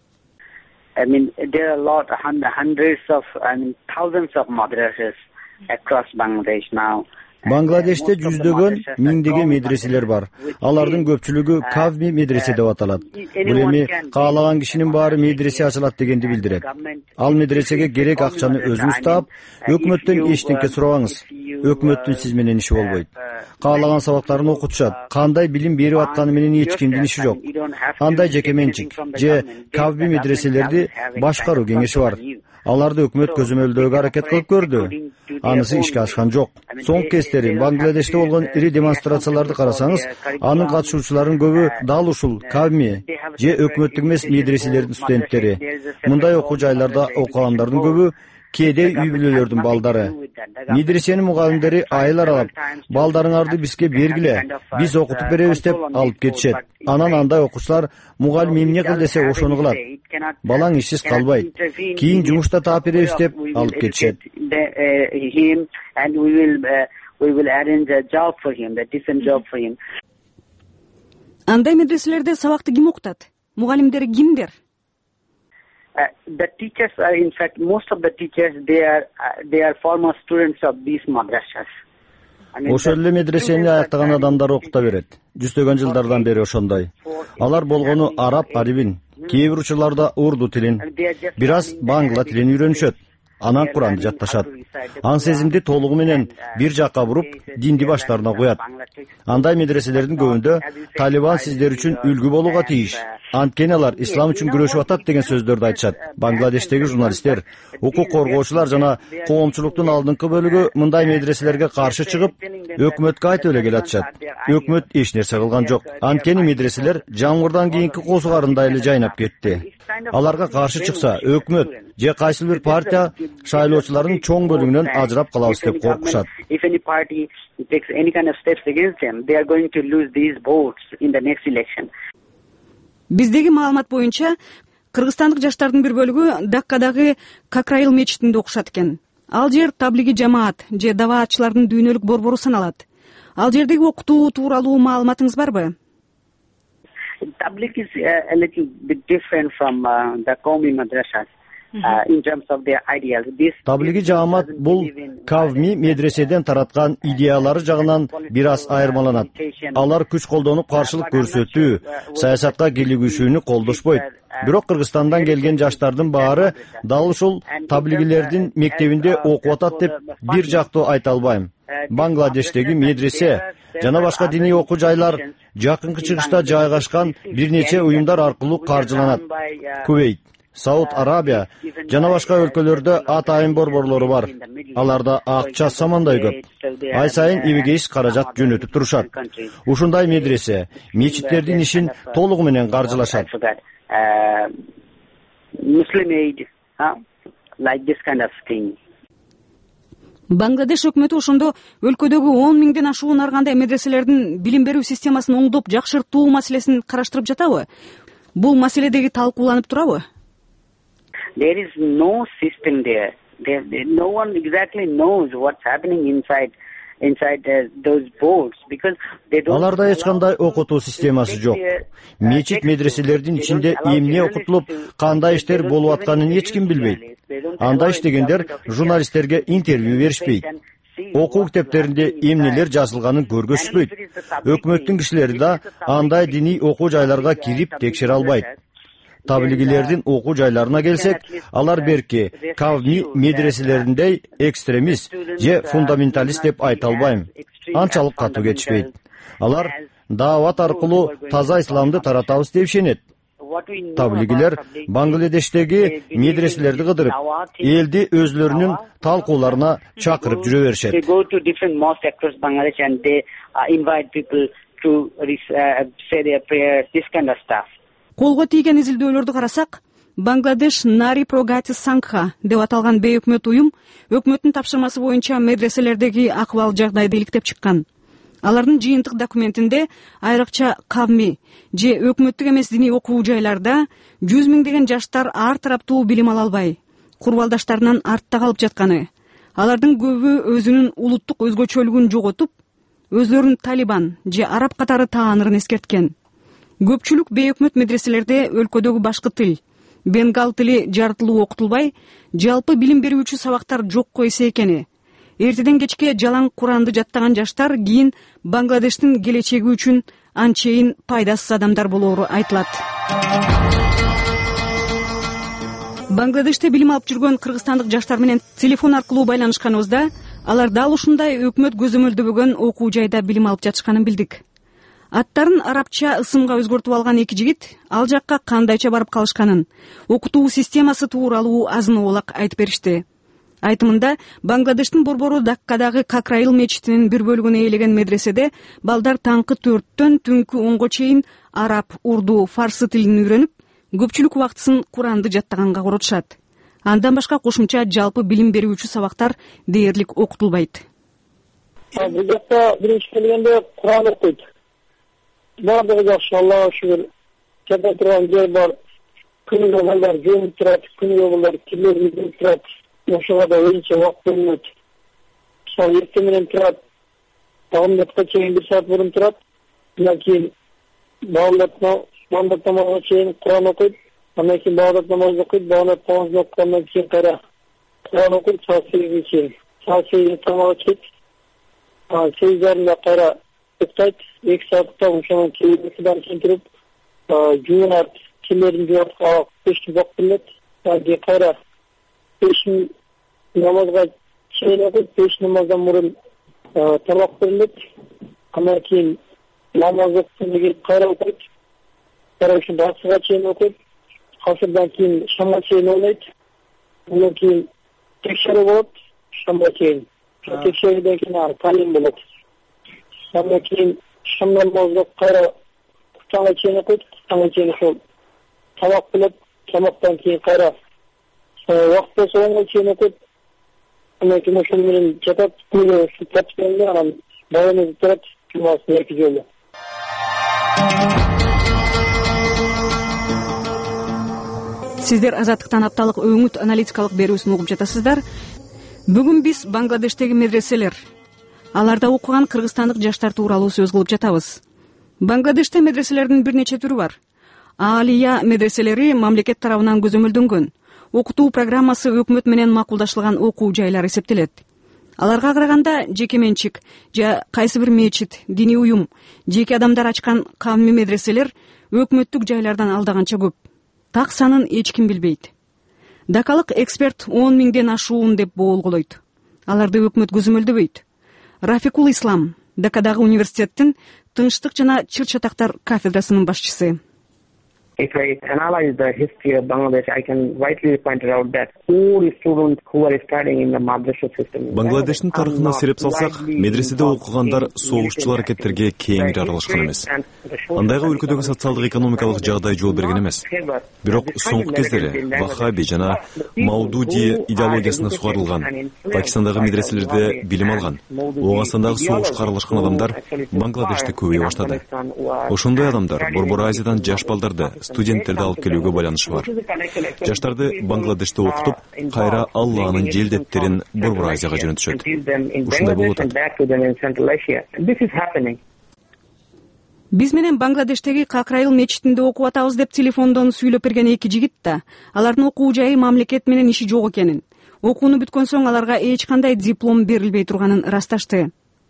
There are a lot, hundreds of, thousands of madrasas across Bangladesh now. Бангладеште жүздөгөн, миңдеген медреселер бар. Алардын көпчүлүгү Кавми медресе деп аталат. Бул эми каалаган кишинин баары медресе ачылат дегенди билдирет. Ал медресеге керек акчаны өзүңүз таап, өкмөттөн эчтеке сурабаңыз. Өкмөттүн сиз менен иши болбойт. Каалаган сабактарын окутушат. Кандай билим берип атканы менен эч кимдин иши жок. Андай жекеменчик же Кавми медреселерди башкаруу кеңеши бар. Аларды өкмөт көзөмөлдөөгө аракет кылып көрдү. Анысы ишке ашкан жок. Соңку кездери Бангладеште болгон ири демонстрацияларды карасаңыз, анын катышуучуларынын көбү дал ушул Кавми же өкмөттүк эмес медреселердин студенттери. Мындай окуу жайларда окугандардын көбү кээде үй бүлөлөрдүн балдары. Медресенин мугалимдери айыл аралап, балдарыңарды бизге бергиле, биз окутуп беребиз деп алып кетишет. Анан андай окуучулар мугалим эмне кыл десе ошону кылат. Балаң ишсиз калбайт. Кийин жумушта таап беребиз деп алып кетишет. Андай медреселерде сабакты ким окутат? Мугалимдери кимдер? The teachers are, in fact, most of the teachers, they are former students of these madrasas. Ошол эле медресени аяктаган адамдар окута берет. Жүздөгөн жылдардан бери ошондой. Алар болгону араб арибин, кээ бир учурларда урду тилин, бир аз бангла тилин үйрөнүшөт. Анан Куранды жатташат. Ан сезимди толугу менен бир жакка буруп, динди баштарына коет. Андай медреселердин көбүндө Талибан сиздер үчүн үлгү болууга тийиш. Анткени алар ислам үчүн күрөшүп атат деген сөздөрдү айтышат. Бангладештеги журналисттер, укук коргоочулар жана коомчулуктун алдыңкы бөлүгү мындай медреселерге каршы чыгып, өкмөткө айтып эле келатышат. Өкмөт эч нерсе кылган жок. Анткени медреселер жамгырдан кийинки козугарында эле жайнап кетти. Аларга каршы чыкса, өкмөт же кайсы бир партия шайлоочулардын чоң бөлүгүнөн ажырап калабыз деп коркушат. If any party takes any kind of steps against them, they are going to lose these votes in the next election. Биздеги маалымат боюнча, кыргызстандык жаштардын бир бөлүгү Даккадагы Какраил мечитинде окушат экен. Ал жер таблиги жамаат же даваатчылардын дүйнөлүк борбору саналат. Ал жердеги окутуу тууралуу маалыматыңыз барбы? Tabligh is a little bit different from the Qawmi madrasas. in terms of their ideals. Таблиги жаамат бул Кавми медреседен тараткан идеялары жагынан бир аз айырмаланат. Алар күч колдонуп каршылык көрсөтүү, саясатка кийлигишүүнү колдошпойт. Бирок Кыргызстандан келген жаштардын баары дал ушул таблигилердин мектебинде окуп атат деп бир жактуу айта албайм. Бангладештеги медресе жана башка диний окуу жайлар жакынкы чыгышта жайгашкан бир нече уюмдар аркылуу каржыланат. Кувейт, Сауд Арабия жана башка өлкөлөрдө атайын борборлору бар. Аларда акча самандай көп. Ай сайын эбегейсиз каражат жөнөтүп турушат. Ушундай медресе мечиттердин ишин толугу менен каржылашат. Muslim aid, like this kind of thing. Бангладеш өкмөтү ошондо өлкөдөгү 10 миңден ашуун ар кандай медреселердин билим берүү системасын оңдоп жакшыртуу маселесин караштырып жатабы? Бул маселедеги талкууланып турабы? There is no system there. No one exactly knows what's happening inside those boards because they don't. Аларда эч кандай окутуу системасы жок. Мечит медреселердин ичинде эмне окутулуп, кандай иштер болуп атканын эч ким билбейт. Анда иштегендер журналисттерге интервью беришпейт. Окуу китептеринде эмнелер жазылганын көргөзүшпөйт. Өкмөттүн кишилери да андай диний окуу жайларга кирип текшере албайт. Таблигилердин окуу жайларына келсек, алар берки Кавми медреселериндей экстремист же фундаменталист деп айта албайм. Анчалык катуу кетишпейт. Алар даават аркылуу таза исламды таратабыз деп ишенет. Таблигилер Бангладештеги медреселерди кыдырып, элди өзлөрүнүн талкууларына чакырып жүрө беришет. They go to different mosques across Bangladesh and they invite people to say their prayers, this kind of stuff. Колго тийген изилдөөлөрдү карасак, Бангладеш Нари Прогати Сангха деп аталган бейөкмөт уюм өкмөттүн тапшырмасы боюнча медреселердеги акыбал жагдайды иликтеп чыккан. Алардын жыйынтык документинде айрыкча Кавми же өкмөттүк эмес диний окуу жайларда 100 миңдеген жаштар ар тараптуу билим ала албай, курбалдаштарынан артта калып жатканы, алардын көбү өзүнүн улуттук өзгөчөлүгүн жоготуп, өзлөрүн талибан же араб катары таанырын эскерткен. Көпчүлүк бейөкмөт медреселерде өлкөдөгү башкы тил, бенгал тили жартылуу окутулбай, жалпы билим берүүчү сабактар жокко эсе экени. Эртеден кечке жалаң Куранды жаттаган жаштар кийин Бангладештин келечеги үчүн анчейин пайдасыз адамдар болоору айтылат. Бангладеште билим алып жүргөн кыргызстандык жаштар менен телефон аркылуу байланышканыбызда, алар дал ушундай өкмөт көзөмөлдөбөгөн окуу жайда билим алып жатышканын билдик. Аттарын арабча ысымга өзгөртүп алган эки жигит ал жакка кандайча барып калышканын, окутуу системасы тууралуу азын оолак айтып беришти. Айтымында Бангладештин борбору Даккадагы Какраил мечитинин бир бөлүгүн ээлеген медреседе балдар таңкы 4-төн түнкү 10го чейин араб, урду, фарсы тилин үйрөнүп, көпчүлүк убактысын Куранды жаттаганга коротушат. Андан башка кошумча жалпы билим берүүчү сабактар дээрлик окутулбайт. Бул жакта биринчи келгенде Куран окуйт. Бардыгы жакшы, Аллага шүгүр. Жата турган жер бар. Күнүгө балдар жөнүп турат, күнүгө балдар кирлери жөнүп турат. Ошого да өзүнчө убакыт бөлүнөт. Сол эртең менен турат. Баамдатка чейин 1 саат мурун турат. Андан кийин баамдат намазына чейин Куран окуйт. Андан кийин баамдат намазын окуйт. Баамдат намазын окугандан кийин кайра Куран окуйт. Саат 8-ге чейин. Саат 8-де тамак ичет. 8:30 кайра уктайт. 2 саатта ошонун кийин уктудан кийин туруп, жуунат, кирлерин жууп, пешти убакыт берилет. Анан кайра пешин намазга чейин окуйт. Пеш намаздан мурун тамак берилет. Андан кийин намаз окугандан кийин кайра окуйт. Кайра ушул асырга чейин окуйт. Асырдан кийин шамга чейин ойлойт. Андан кийин текшерүү болот. Шамга чейин. Текшерүүдөн кийин талим болот. Андан кийин шам намазды кайра таңга чейин окуйт. Таңга чейин ошол тамак берилет. Тамактан кийин кайра убакыт болсо 10го чейин окуйт. Андан кийин ошол менен жатат. Күнүгө ушу тапшырганда анан баянды турат. Жумасын 2 жолу. Сиздер Азаттыктан апталык өңүт аналитикалык берүүсүн угуп жатасыздар. Бүгүн биз Бангладештеги медреселер, аларда окуган кыргызстандык жаштар тууралуу сөз кылып жатабыз. Бангладеште медреселердин бир нече түрү бар. Алия медреселери мамлекет тарабынан көзөмөлдөнгөн. окутуу программасы өкмөт менен макулдашылган окуу жайлар эсептелет. Аларга караганда жеке менчик же кайсы бир мечит, диний уюм, жеке адамдар ачкан камий медреселер өкмөттүк жайлардан алдаганча көп. Так санын эч ким билбейт. Дакалык эксперт 10 миңден ашуун деп боолголойт. Аларды өкмөт көзөмөлдөбөйт. Рафикул Ислам Дакадагы университеттин тынчтык жана чыр чатактар кафедрасынын башчысы. If I analyze the history of Bangladesh, I can rightly point out that all the students who are studying in the madrasa system. Бангладештин тарыхына сереп салсак, медреседе окугандар согушчу аракеттерге кеңири аралашкан эмес. Андайга өлкөдөгү социалдык экономикалык жагдай жол берген эмес. Бирок соңку кездери Вахаби жана Маудуди идеологиясына сугарылган Пакистандагы медреселерде билим алган, Оогастандагы согушка аралашкан адамдар Бангладеште көбөйө баштады. Ошондой адамдар Борбор Азиядан жаш балдарды, студенттерди алып келүүгө байланышы бар. Жаштарды Бангладеште окутуп, кайра Алланын желдеттерин Борбор Азияга жөнөтүшөт. Ушундай болуп атат. Биз менен Бангладештеги Какрайыл мечитинде окуп атабыз деп телефондон сүйлөп берген эки жигит да алардын окуу жайы мамлекет менен иши жок экенин, окууну бүткөн соң аларга эч кандай диплом берилбей турганын ырасташты.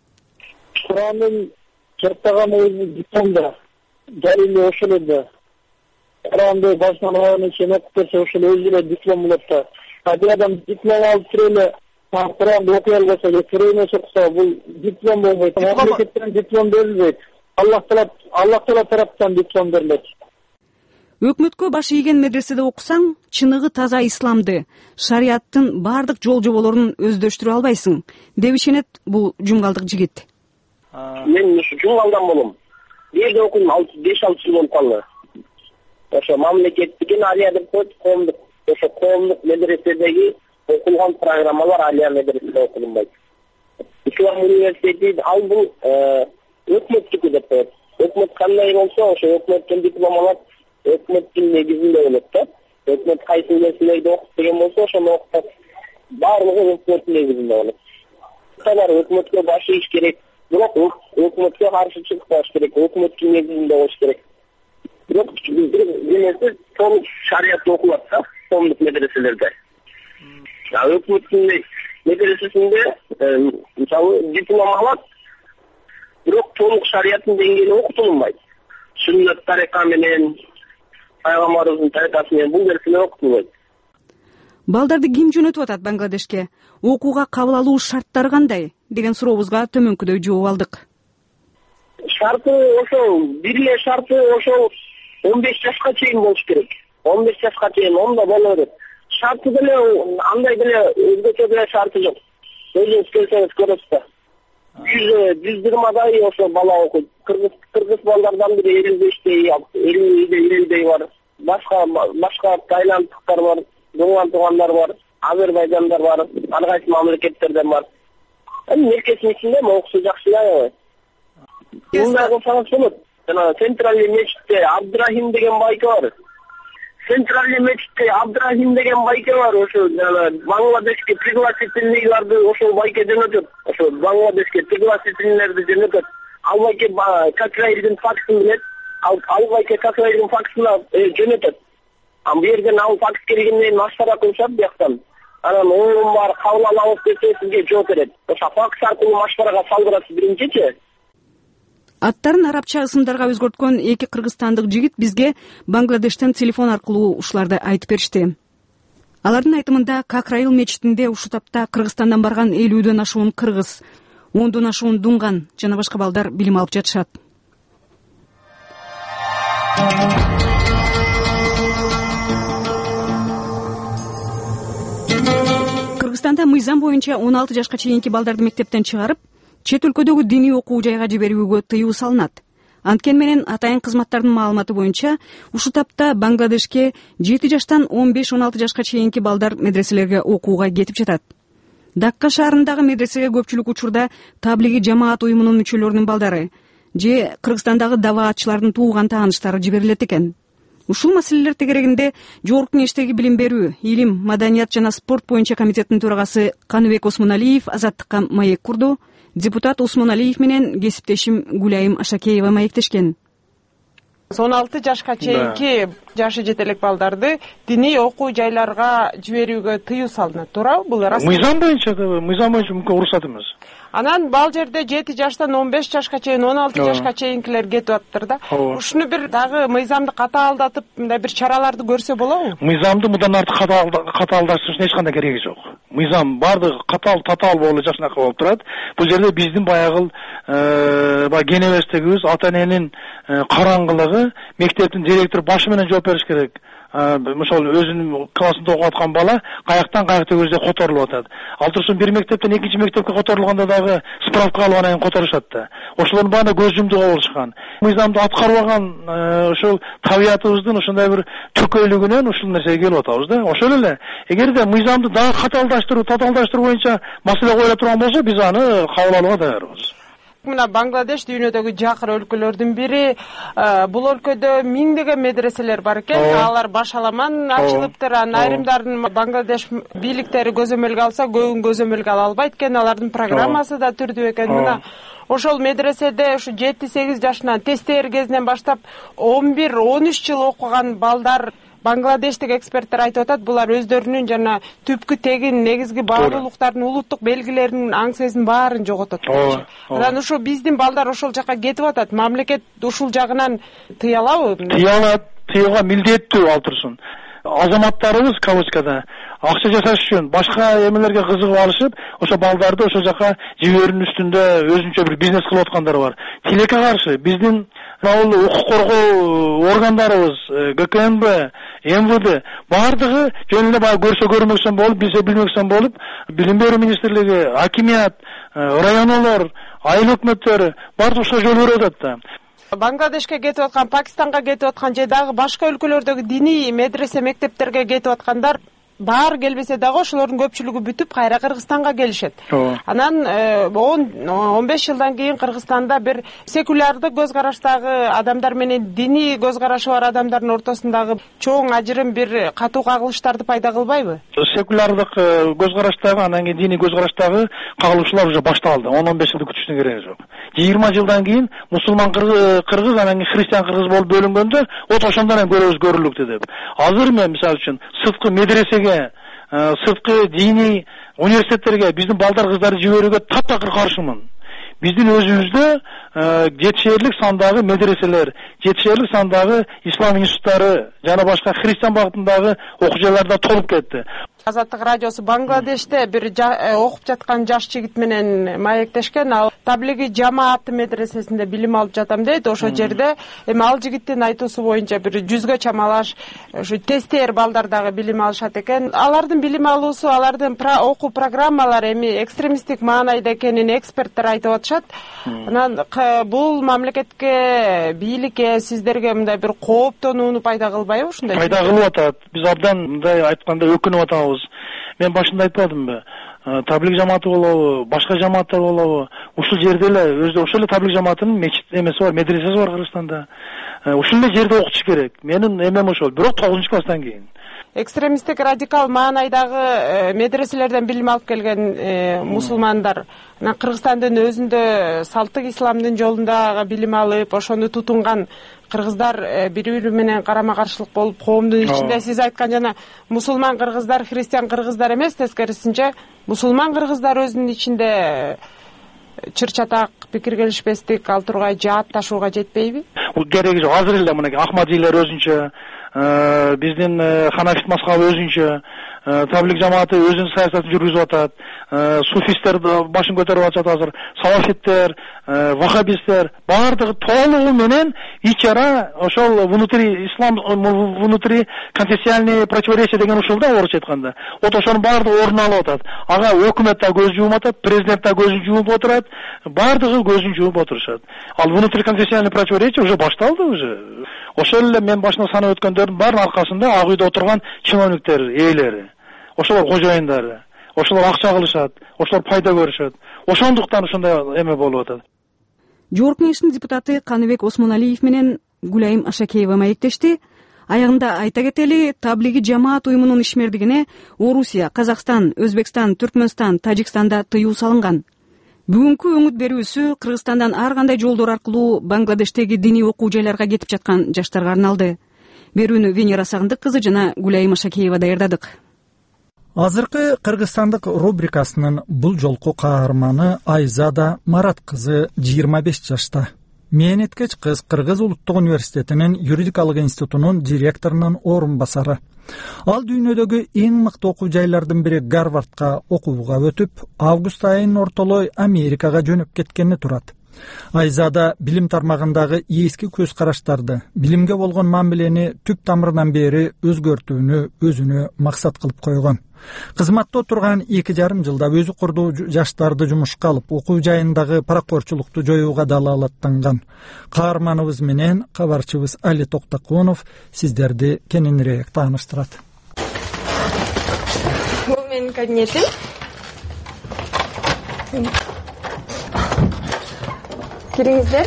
Куранын чыртаган өзү дипломда далили ошол эле. Куранды башынан аягына чейин окуп берсе ошол өзү эле диплом болот да. Бир адам диплом алып туруп эле Куранды окуй албаса же керемес окуса, бул диплом болбойт. Мамлекеттен диплом берилбейт. Аллах Таала тараптан диплом берилет. Өкмөткө баш ийген медреседе окусаң, чыныгы таза исламды, шарияттын бардык жол жоболорун өздөштүрө албайсың, деп ишенет бул жумгалдык жигит. Мен ушу жумгалдан болом. Бирде окудум 5-6 жыл болуп калды. Ошо мамлекеттикен алия деп коет, коомдук. Ошо коомдук медреседеги окулган программалар алия медреседе окулунбайт. Ислам университети ал бул өкмөттүкү деп коет. Өкмөт кандай болсо, ошо өкмөттүн диплом алат, өкмөттүн негизинде болот да. Өкмөт кайсы нерселерди окуп деген болсо, ошону окутат. Баардыгы өкмөттүн негизинде болот. Алар өкмөткө баш ийиш керек, бирок өкмөткө каршы чыкпаш керек, өкмөттүн негизинде болуш керек. Бирок бир нерсе толук шарият окулат да, коомдук медреселерде. Өкмөттүн медресесинде мисалы диплом алат, бирок толук шарияттын деңгээлде окутулбайт. Сүннат тарика менен, пайгамбарыбыздын тарикасы менен бул нерселер окутулбайт. Балдарды ким жөнөтүп атат Бангладешке? Окууга кабыл алуу шарттары кандай? Деген сурообузга төмөнкүдөй жооп алдык. Шарты ошол, бир эле шарты ошол 15 жашка чейин болуш керек. 15 жашка чейин онда боло берет. Шарты деле андай деле өзгөчө деле шарты жок. Өзүңүз келсеңиз көрөсүз да. 120дай ошо бала окуйт. Кыргыз балдардан бири 55дей, 50дей бар. Башка тайландтыктар бар, Дуңган туугандар бар, Азербайжандар бар, ар кайсы мамлекеттерден бар. Меркесинин ичинде окуусу жакшы аябай. Мындай кылсаңыз болот. Жана Центральный мечитте Абдрахим деген байке бар. Центральный мечитте Абдрахим деген байке бар. Ошо жана Бангладешке пригласительныйларды ошол байке жөнөтөт. Ошо Бангладешке пригласительныйларды жөнөтөт. Ал байке Какрайылдын факсын билет. Ал байке Какрайылдын факсына жөнөтөт. Бу жерден ал факс келгенден кийин маштара кылышат бияктан. Анан оңун бар кабыл алабыз десе сизге жооп берет. Ошо факс аркылуу маштарага салдырасыз биринчичи. Аттарын арабча ысымдарга өзгөрткөн эки кыргызстандык жигит бизге Бангладештен телефон аркылуу ушуларды айтып беришти. Алардын айтымында Какрайыл мечитинде ушу тапта Кыргызстандан барган 50дөн ашуун кыргыз, 10дон ашуун дуңган жана башка балдар билим алып жатышат. Кыргызстанда мыйзам боюнча 16 жашка чейинки балдарды мектептен чыгарып, чет өлкөдөгү диний окуу жайга жиберүүгө тыюу салынат. Анткени менен атайын кызматтардын маалыматы боюнча ушу тапта Бангладешке 7 жаштан 15-16 жашка чейинки балдар медреселерге окууга кетип жатат. Дакка шаарындагы медресеге көпчүлүк учурда таблиги жамаат уюмунун мүчөлөрүнүн балдары же Кыргызстандагы даваатчылардын тууган тааныштары жиберилет экен. Ушул маселелер тегерегинде Жогорку Кеңештеги билим берүү, илим, маданият жана спорт боюнча комитеттин төрагасы Каныбек Осмоналиев азаттыкка маек курду. Депутат Осмоналиев менен кесиптешим Гуляйым Ашакеева маектешкен. 16 жашка чейинки жашы жете элек балдарды диний окуу жайларга жиберүүгө тыюу салынат, туурабы? Бул мыйзам боюнча мүмкүн уруксат эмес. Анан бал жерде 7 жаштан 15 жашка чейин, 16 жашка чейинкилер кетип атыптыр да. Ушуну бир дагы мыйзамды катаалдатып, мындай бир чараларды көрсө болобу? Мыйзамды мындан артык катаалдаштырыштын эч кандай кереги жок. Мыйзам баардыгы татаал болуп жакшынакы болуп турат. Бул жерде биздин баягы кенебездегибиз ата эненин караңгылыгы, мектептин директору башы менен жооп бериш керек. Мисалы өзүнүн классында окуп аткан бала каяктан каякта көздөй которулуп атат. Ал турсун бир мектептен экинчи мектепке которулганда дагы справка алып анан которушат да. Ошолордун баары көз жумдуга болушкан. Мыйзамды аткарбаган ошол табиятыбыздын ушундай бир төкөйлүгүнөн ушул нерсеге келип атабыз да. Ошол эле эгерде мыйзамды дагы татаалдаштыруу боюнча маселе коюла турган болсо, биз аны кабыл алууга даярбыз. Мына Бангладеш дүйнөдөгү жакыр өлкөлөрдүн бири. Бул өлкөдө миңдеген медреселер бар экен. Алар башаламан ачылыптыр. Айрымдарын Бангладеш бийликтери көзөмөлгө алса, көбүн көзөмөлгө ала албайт экен. Алардын программасы да түрдүү экен. Мына ошол медреседе ушу 7-8 жашынан тестер кезинен баштап 11-13 жыл окуган балдар, Бангладештик эксперттер айтып атат, булар өздөрүнүн жана түпкү тегин негизги баалуулуктардын улуттук белгилеринин аң сезин баарын жоготот. Анан ушу биздин балдар ошол жака кетип атат. Мамлекет ушул жагынан тыя алабы? Тыйууга милдеттүү ал турсун. Азаматтарыбыз кавычкада акча жасаш үчүн башка эмелерге кызыгып алышып, ошо балдарды ошол жака жиберүүнүн үстүндө өзүнчө бир бизнес кылып аткандар бар. Тилекке каршы биздин укук коргоо органдарыбыз, ГКМБ, МВД баардыгы жөн эле баягы көрсө көрмөксөн болуп, билсе билмөксөн болуп, Билим берүү министрлиги, акимият, районолор, айыл өкмөттөрү баардыгы ошо жол берип атат да. Бангладешке кетип аткан, Пакистанга кетип аткан же дагы башка өлкөлөрдөгү диний медресе мектептерге кетип аткандар баары келбесе дагы ошолордун көпчүлүгү бүтүп кайра Кыргызстанга келишет. Анан 10-15 жылдан кийин Кыргызстанда бир секулярдык көз караштагы адамдар менен диний көз карашы бар адамдардын ортосундагы чоң ажырым, бир катуу кагылыштарды пайда кылбайбы? Секулярдык көз караштагы, анан кийин диний көз караштагы кагылышуулар уже башталды. 10-15 жылды күтүштүн кереги жок. 20 жылдан кийин мусулман кыргыз, анан кийин христиан кыргыз болуп бөлүнгөндө, вот ошондон эле көрөбүз көрүлүктү деп. Азыр мен мисалы үчүн сырткы медресеге, сырткы диний университеттерге биздин балдар кыздарды жиберүүгө таптакыр каршымын. Биздин өзүбүздө жетишерлик сандагы медреселер, жетишерлик сандагы ислам институттары жана башка христиан багытындагы окуу жайларда толуп кетти. Азаттык радиосу Бангладеште бир окуп жаткан жаш жигит менен маектешкен. Ал Таблиги жамаат медресесинде билим алып жатам дейт. Ошо жерде эми ал жигиттин айтуусу боюнча бир 100гө чамалаш ушу тестер балдар дагы билим алышат экен. Алардын билим алуусу, алардын окуу программалары эми экстремисттик маанайда экенин эксперттер айтып атышат. Анан бул мамлекетке, бийликке, сиздерге мындай бир кооптонууну пайда кылбайбы ушундай? Пайда кылып атат. Биз абдан мындай айтканда өкүнүп атабыз. Мен башында айтпадымбы? Таблиг жамааты болобу, башка жамааттар болобу? Ушул жерде эле ошол эле таблиг жамаатынын мечит эмеси бар, медресеси бар Кыргызстанда. Ушул эле жерде окутуш керек. Менин эмем ошол, бирок 9-класстан кийин. Экстремисттик радикал маанайдагы медреселерден билим алып келген мусулмандар Кыргызстандын өзүндө салттык исламдын жолунда билим алып, ошону тутунган кыргыздар бири-бири менен карама-каршылык болуп, коомдун ичинде сиз айткан жана мусулман кыргыздар, христиан кыргыздар эмес, тескерисинче мусулман кыргыздар өзүнүн ичинде чыр-чатак, пикир келишпестик ал тургай жаатташууга жетпейби? Кереги жок. Азыр эле мына Ахмадийлер өзүнчө, биздин Ханафит мазхабы өзүнчө, таблиг жамааты өзүнүн саясатын жүргүзүп атат, суфисттер башын көтөрүп атат азыр, салафиттер, вахабисттер баардыгы толугу менен ичара ошол внутри ислам, внутри конфессиональные противоречия деген ушул да орусча айтканда. Вот ошонун баардыгы орун алып атат. Ага өкмөт да көз жумуп атат, президент да көзүн жумуп отурат, баардыгы көзүн жумуп отурушат. Ал внутри конфессиональные противоречия уже башталды уже. Ошол эле мен башына санап өткөндөрдүн баарынын аркасында ак үйдө отурган чиновниктер ээлери, ошолор кожоюндары, ошолор акча кылышат, ошолор пайда көрүшөт. Ошондуктан ушундай эме болуп атат. Жогорку кеңештин депутаты Каныбек Осмоналиев менен Гүлайым Ашакеева маектешти. Аягында айта кетели, Таблиги жамаат уюмунун ишмердигине Орусия, Казакстан, Өзбекстан, Түркмөнстан, Тажикстанда тыюу салынган. Бүгүнкү өңүт берүүсү Кыргызстандан ар кандай жолдор аркылуу Бангладештеги диний окуу жайларга кетип жаткан жаштарга арналды. Берүүнү Венера Сагындык кызы жана Гүлайым Машакеева даярдадык. Азыркы кыргызстандык рубрикасынын бул жолку каарманы Айзада Марат кызы 25 жашта. Мээнеткеч кыз Кыргыз улуттук университетинин юридикалык институтунун директорунун орун басары. Ал дүйнөдөгү эң мыкты окуу жайлардын бири Гарвардка окууга өтүп, август айынын ортолой Америкага жөнөп кеткени турат. Айзада билим тармагындагы эски көз караштарды, билимге болгон мамилени түп тамырынан бери өзгөртүүнү өзүнө максат кылып койгон. Кызматта отурган 2,5 жылда өзү курдуу жаштарды жумушка алып, окуу жайындагы паракорчулукту жоюуга далаалаттанган. Каарманыбыз менен кабарчыбыз Али Токтокунов сиздерди кененирээк тааныштырат. Бул менин кабинетим. Кириңиздер.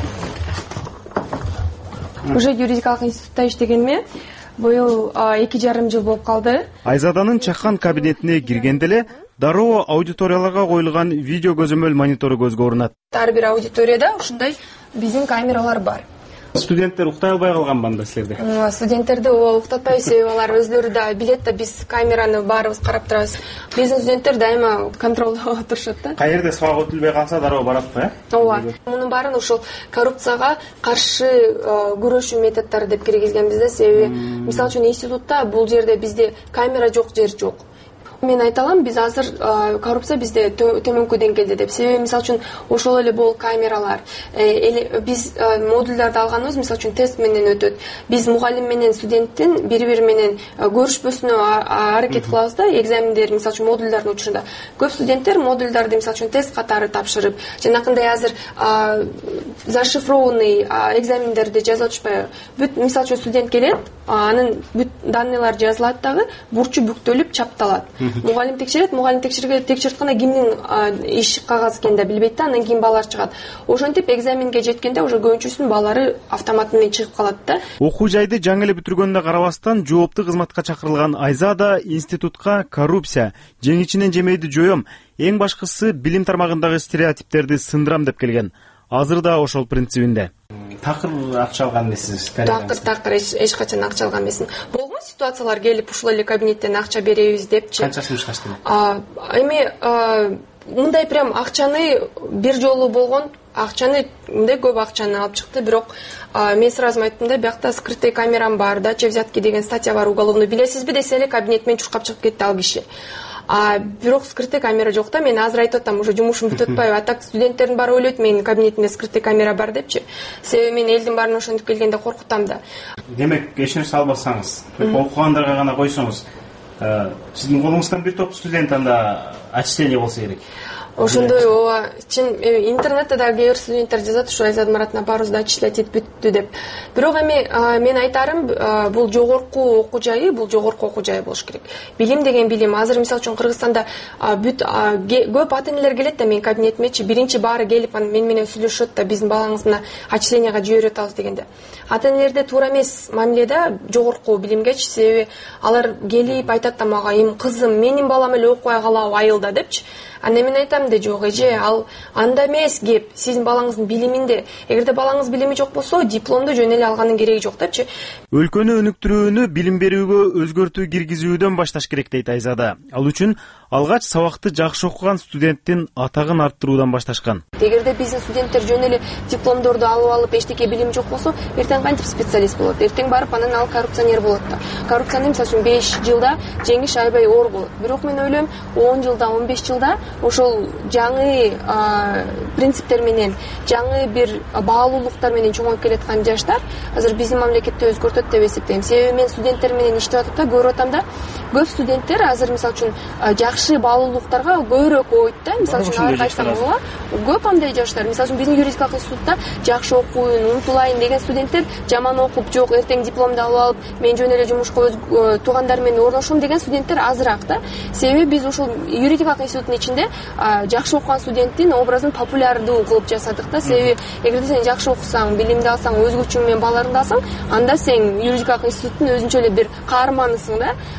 Уже юридикалык институтта иштегениме быйыл 2,5 жыл болуп калды. Айзаданын чаккан кабинетине киргенде эле дароо аудиторияларга коюлган видео көзөмөл монитору көзгө урунат. Ар бир аудиторияда ушундай биздин камералар бар. Студенттер уктай албай калганбы анда силерде? Студенттерди уктатпайбыз, себеби алар өзлөрү да билет да, биз камераны баарыбыз карап турабыз. Биздин студенттер дайыма контролдо турушат да. Каерде сабак өтүлбөй калса дароо баратпы, Ооба. Мунун баарын ушул коррупцияга каршы күрөшүү методдору деп киргизгенбиз да, себеби мисалы үчүн институтта бул жерде бизде камера жок жер жок. Мен айта алам, биз азыр коррупция бизде төмөнкү деңгээлде деп. Себеби мисалы үчүн ошол эле бол камералар, биз модулдарды алганыбыз мисалы үчүн тест менен өтөт. Биз мугалим менен студенттин бири-бири менен көрүшпөсүнө аракет кылабыз да, экзамендер мисалы үчүн модулдардын учурунда. Көп студенттер модулдарды мисалы үчүн тест катары тапшырып, жанакындай азыр зашифрованный экзамендерди жазып атышпайбы. Бүт мисалы үчүн студент келет, анын бүт данныйлары жазылат дагы, бурчу бүктөлүп чапталат. Мугалим текшерет, мугалим текшертканда кимдин иш кагаз экенин да билбейт да, андан кийин балдар чыгат. Ошентип экзаменге жеткенде уже көбүнчөсүнүн балдары автомат менен чыгып калат да. Окуу жайды жаңы эле бүтүргөнүнө карабастан жооптуу кызматка чакырылган Айзада институтка коррупция, жеңичинен жемейди жоём, эң башкысы билим тармагындагы стереотиптерди сындырам деп келген. Азыр да ошол принцибинде. Такыр акча алган эмессиз? Такыр эч качан акча алган эмесмин. Болгон ситуациялар келип ушул эле кабинеттен акча беребиз депчи. Канчасын чыгаштым? Эми мындай прям акчаны бир жолу болгон, акчаны мындай көп акчаны алып чыкты, бирок мен сразу айттым да, биякта скрытый камерам бар да, взятки деген статья бар уголовный, билесизби десе эле кабинет менен чуркап чыгып кетти ал киши. Бирок скрытый камера жок да, мен азыр айтып атам, уже жумушум бүтүп атпайбы. А так студенттердин баары ойлойт менин кабинетимде скрытый камера бар депчи. Себеби мен элдин баарын ошентип келгенде коркутам да. Демек, эч нерсе албасаңыз, окугандарга гана койсоңуз, сиздин колуңуздан бир топ студент анда отчисление болсо керек. Ошондой ооба, интернетте да кээ бир студенттер жазат, ушу Айзада Маратовна баарыбызды отчислять бүттү деп. Бирок эми мен айтарым, бул жогорку окуу жайы, болуш керек. Билим деген билим. Азыр мисалы үчүн Кыргызстанда бүт көп ата-энелер келет да менин кабинетимечи, биринчи баары келип мен менен сүйлөшөт да, биздин балаңыз мына отчислениега жиберип атабыз дегенде. Ата-энелерде туура эмес мамиледе жогорку билимгечи, себеби алар келип айтат да мага, эми кызым, менин балам эле окубай калабы айылда депчи. Анда мен айтам да, жок эже, ал анда эмес кеп, сиздин балаңыздын билиминде. Эгерде балаңыз билими жок болсо, дипломду жөн эле алганын кереги жок депчи. Өлкөнү өнүктүрүүнү билим берүүгө өзгөртүү киргизүүдөн башташ керек дейт Айзада. Ал үчүн алгач сабакты жакшы окуган студенттин атагын арттыруудан башташкан. Эгерде биздин студенттер жөн эле дипломдорду алып эчтеке билими жок болсо, эртең кантип специалист болот? Эртең барып анан ал коррупционер болот да. Коррупцияны мисалы үчүн 5 жылда жеңиш аябай оор болот. Бирок мен ойлойм, 10 жылда, 15 жылда ошол жаңы принциптер менен, жаңы бир баалуулуктар менен чоңоюп келаткан жаштар азыр биздин мамлекетти өзгөртөт деп эсептейм. Себеби мен студенттер менен иштеп атып да, көрүп атам да, көп студенттер азыр мисалы үчүн жакшы баалуулуктарга көбүрөөк ойт да. Мисалы үчүн ар кайсам көп андай жаштар, мисалы үчүн биздин юридикалык институтта жакшы окуйн, умтулайын деген студенттер жаман окуп, жок эртең дипломду алып, мен жөн эле жумушка туугандар менен орношом деген студенттер азыраак да. Себеби биз ушул юридикалык институттун ичинде жакшы окуган студенттин образын популярдуу кылып жасадык да. Себеби эгерде сен жакшы окусаң, билимди алсаң, өзгөчүң менен балдарыңды алсаң, анда сен юридикалык институттун өзүнчө эле бир каарманысың да. Анан ошол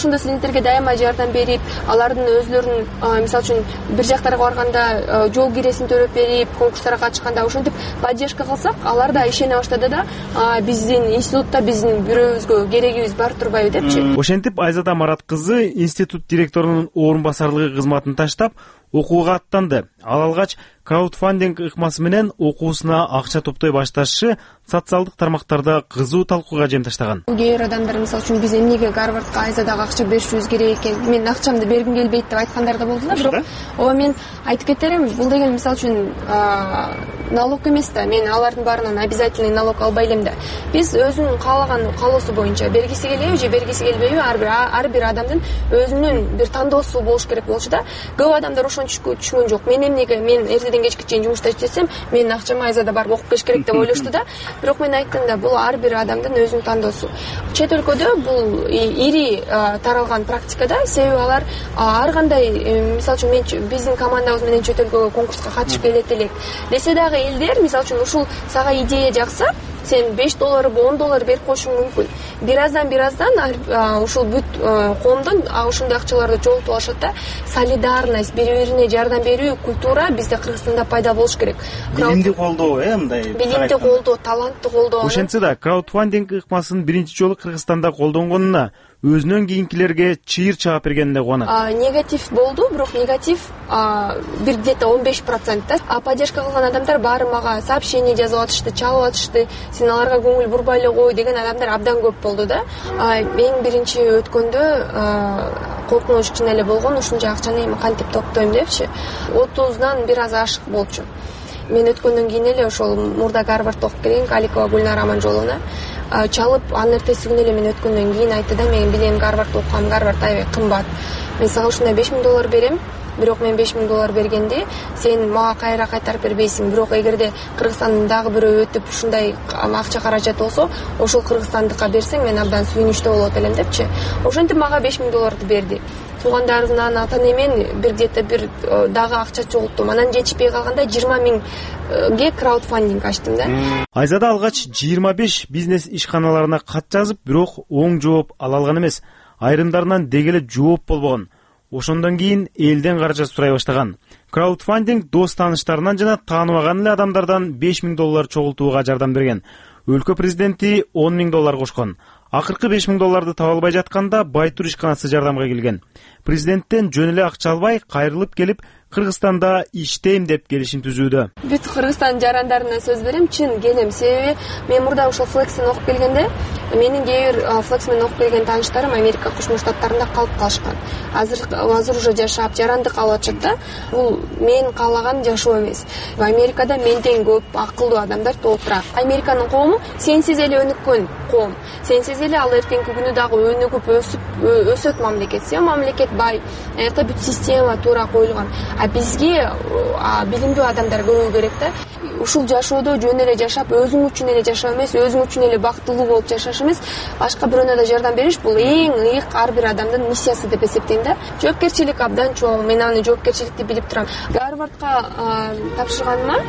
ошондо студенттерге дайыма жардам берип, алардын өзлөрүнүн мисалы үчүн бир жактарга барганда жол киресин төлөп берип, конкурстарга катышканда ошентип поддержка кылсак, алар да ишене баштады да, биздин институтта биздин бирөөбүзгө керегибиз бар турбайбы депчи. Ошентип Айзада Марат кызы институт директорунун орун басарлыгы кызматын таштап, окууга аттанды. Ал алгач краудфандинг ыкмасы менен окуусуна акча топтой башташы социалдык тармактарда кызуу талкууга жем таштаган. Кээ бир адамдар мисалы үчүн биз эмнеге Гарвардка Айзадага акча беришибиз керек экен, мен акчамды бергим келбейт деп айткандар да болду да, бирок ооба мен айтып кетерим, бул деген мисалы үчүн налог эмес да, мен алардын баарынан обязательный налог албай элем да. Биз өзүнүн каалаган каалоосу боюнча бергиси келеби же бергиси келбейби, ар бир адамдын өзүнүн бир тандоосу болуш керек болчу да. Көп адамдар ошончо түшүнгөн жок. Мен эмнеге мен эртеден кечке чейин жумушта иштесем, менин акчама Айзада барып окуп келиш керек деп ойлошту да. Бирок мен айттым да, бул ар бир адамдын өзүнүн тандоосу. Чет өлкөдө бул ири таралган практикада, себеби алар ар кандай, мисалы үчүн биздин командабыз менен чет өлкөгө конкурска катышып келет элек десе дагы элдер, мисалы үчүн ушул сага идея жакса, сен $5 $10 берип коюшуң мүмкүн. Бираздан ушул бүт коомдон ушундай акчаларды жоготуп алышат да. Солидарность, бири-бирине жардам берүү культура бизде Кыргызстанда пайда болуш керек. Билимди колдоо, мындай. Билимди колдоо, талантты колдоо. Ошентсе да краудфандинг ыкмасын биринчи жолу Кыргызстанда колдонгонуна өзүнөн кийинкилерге чыйыр чаап бергенине кубанат. Негатив болду, бирок негатив бир где-то 15% да. Поддержка кылган адамдар баары мага сообщение жазып атышты, чалып атышты, сен аларга көңүл бурбай эле кой деген адамдар абдан көп болду да. Эң биринчи өткөндө коркунуч чын эле болгон, ушунча акчаны эми кантип топтойм депчи. 30-дан бир аз ашык болчу. Мен өткөндөн кийин эле ошол мурда Гарвардда окуп келген Каликова Гүлнар Аманжоловна чалып, анын эртеси күнү эле мен өткөндөн кийин айтты да, мен билем Гарвардда окугам, Гарвард аябай кымбат. Мен сага ушундай $5,000 берем. Бирок мен $5,000 бергенде сен мага кайра кайтарып бербейсиң. Бирок эгерде Кыргызстандын дагы бирөө өтүп ушундай акча каражат болсо, ошол кыргызстандыкка берсең мен абдан сүйүнүчтүү болот элем депчи. Ошентип мага $5,000 берди. Туугандарымдан ата энемен бир где-то бир дагы акча чогулттум. Анан жетишпей калганда 20,000ге краудфандинг ачтым да. Айзада алгач 25 бизнес ишканаларына кат жазып, бирок оң жооп ала алган эмес. Айрымдарынан дегеле жооп болбогон. Ошондон кийин элден каражат сурай баштаган. Краудфандинг дос тааныштарынан жана тааныбаган эле адамдардан $5,000 чогултууга жардам берген. Өлкө президенти $10,000 кошкон. Акыркы $5,000 таба албай жатканда Байтур ишканасы жардамга келген. Президенттен жөн эле акча албай кайрылып келип Кыргызстанда иштейм деп келишим түзүүдө. Бүт Кыргызстан жарандарына сөз берем, чын келем. Себеби мен мурда ошол флексин окуп келгенде, менин кээ бир флекс менен окуп келген тааныштарым Америка Кошмо Штаттарында калып калышкан. Азыр уже жашап, жарандык алып атышат да. Бул мен каалаган жашоо эмес. Америкада менден көп акылдуу адамдар толтура. Американын коому сенсиз эле өнүккөн коом. Сенсиз эле ал эртеңки күнү дагы өнүгүп өсөт мамлекет. Мамлекет бай. Аякта бүт система туура коюлган. Бизге билимдүү адамдар көрүү керек да. Ушул жашоодо жөн эле жашап, өзүң үчүн эле жашоо эмес, өзүң үчүн эле бактылуу болуп жашаш эмес, башка бирөөнө да жардам бериш бул эң ыйык ар бир адамдын миссиясы деп эсептейм да. Жоопкерчилик абдан чоң, мен аны жоопкерчиликти билип турам. Гарвардка тапшырганыма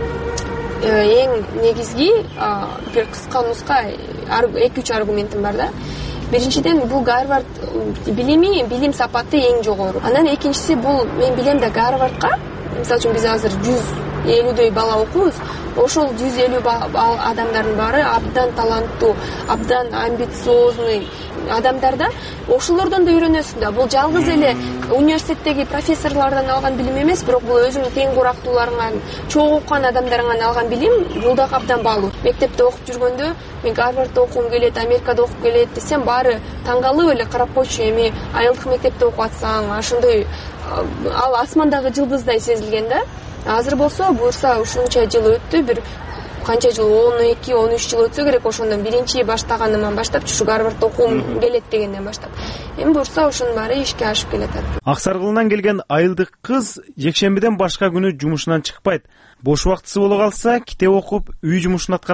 эң негизги бир кыска нуска 2-3 аргументим бар да. Биринчиден бул Гарвард билим сапаты эң жогору. Анан экинчиси бул мен билем да Гарвардка, мисалы үчүн биз азыр 150дөй бала окуйбуз. Ошол 150 адамдардын баары абдан таланттуу, абдан амбициозный адамдар да. Ошолордон да үйрөнөсүң да. Бул жалгыз эле университеттеги профессорлордон алган билим эмес, бирок бул өзүңдүн тең курактууларыңан, чогуу окуган адамдарыңан алган билим, бул да абдан баалуу. Мектепте окуп жүргөндө мен Гарвардда окугум келет, Америкада окуп келет десем, баары таң калып эле карап койчу. Эми айылдык мектепте окуп атсаң, ошондой ал асмандагы жылдыздай сезилген да. Азыр болсо, буюрса ушунча жыл өттү, бир канча жыл, 12-13 жыл өтсө керек, ошондон биринчи баштаганыман баштап, чушу Гарвардда окугум келет дегенден баштап. Эми буюрса ошонун баары ишке ашып келатат. Аксаргылынан келген айылдык кыз жекшембиден башка күнү жумушунан чыкпайт. Бош убактысы боло калса, китеп окуп, үй жумушун аткарат.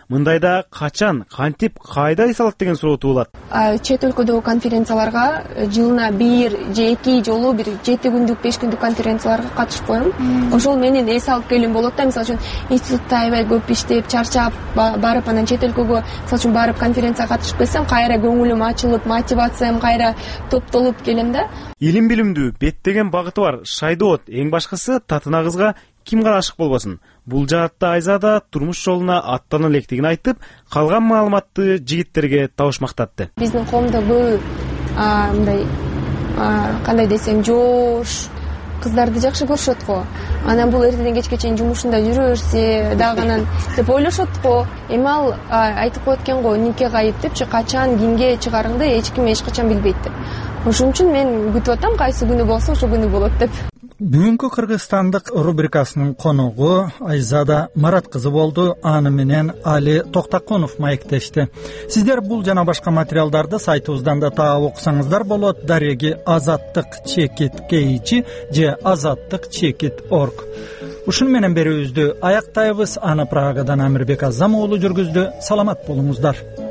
мындайда качан, кантип, кайда эс алат деген суроо туулат. Чет өлкөдөгү конференцияларга жылына 1 же 2 жолу бир 7 күндүк 5 күндүк конференцияларга катышып коем. Ошол менен эс алып келүүм болот да. Мисалы үчүн институтта аябай көп иштеп чарчап барып анан чет өлкөгө мисалы үчүн барып конференцияга катышып келсем, кайра көңүлүм ачылып, мотивациям кайра топтолуп келем да. Илим билимдүү беттеген багыты бар Шайдоот эң башкысы татына кызга ким гана ашык болбосун. Бул жаатта Айза да турмуш жолуна аттана электигин айтып, калган маалыматты жигиттерге табышмактатты. Биздин коомдо көп мындай кандай десем, жоош кыздарды жакшы көрүшөт го. Анан бул эртеден кечке чейин жумушунда жүрө берсе дагы анан деп ойлошот го. Эми ал айтып коет экен го, нике кайып депчи, качан кимге чыгарыңды эч ким эч качан билбейт деп. Ошон үчүн мен күтүп атам, кайсы күнү болсо ошол күнү болот деп. Бүгүнкү кыргызстандык рубрикасынын коногу Айзада Марат кызы болду. Аны менен Али Токтаконов маектешти. Сиздер бул жана башка материалдарды сайтыбыздан да таап окусаңыздар болот. Дареги azattik.key же azattik.org. Ушуну менен берүүбүздү аяктайбыз. Аны Прагадан Амирбек Азам уулу жүргүздү. Саламат болуңуздар.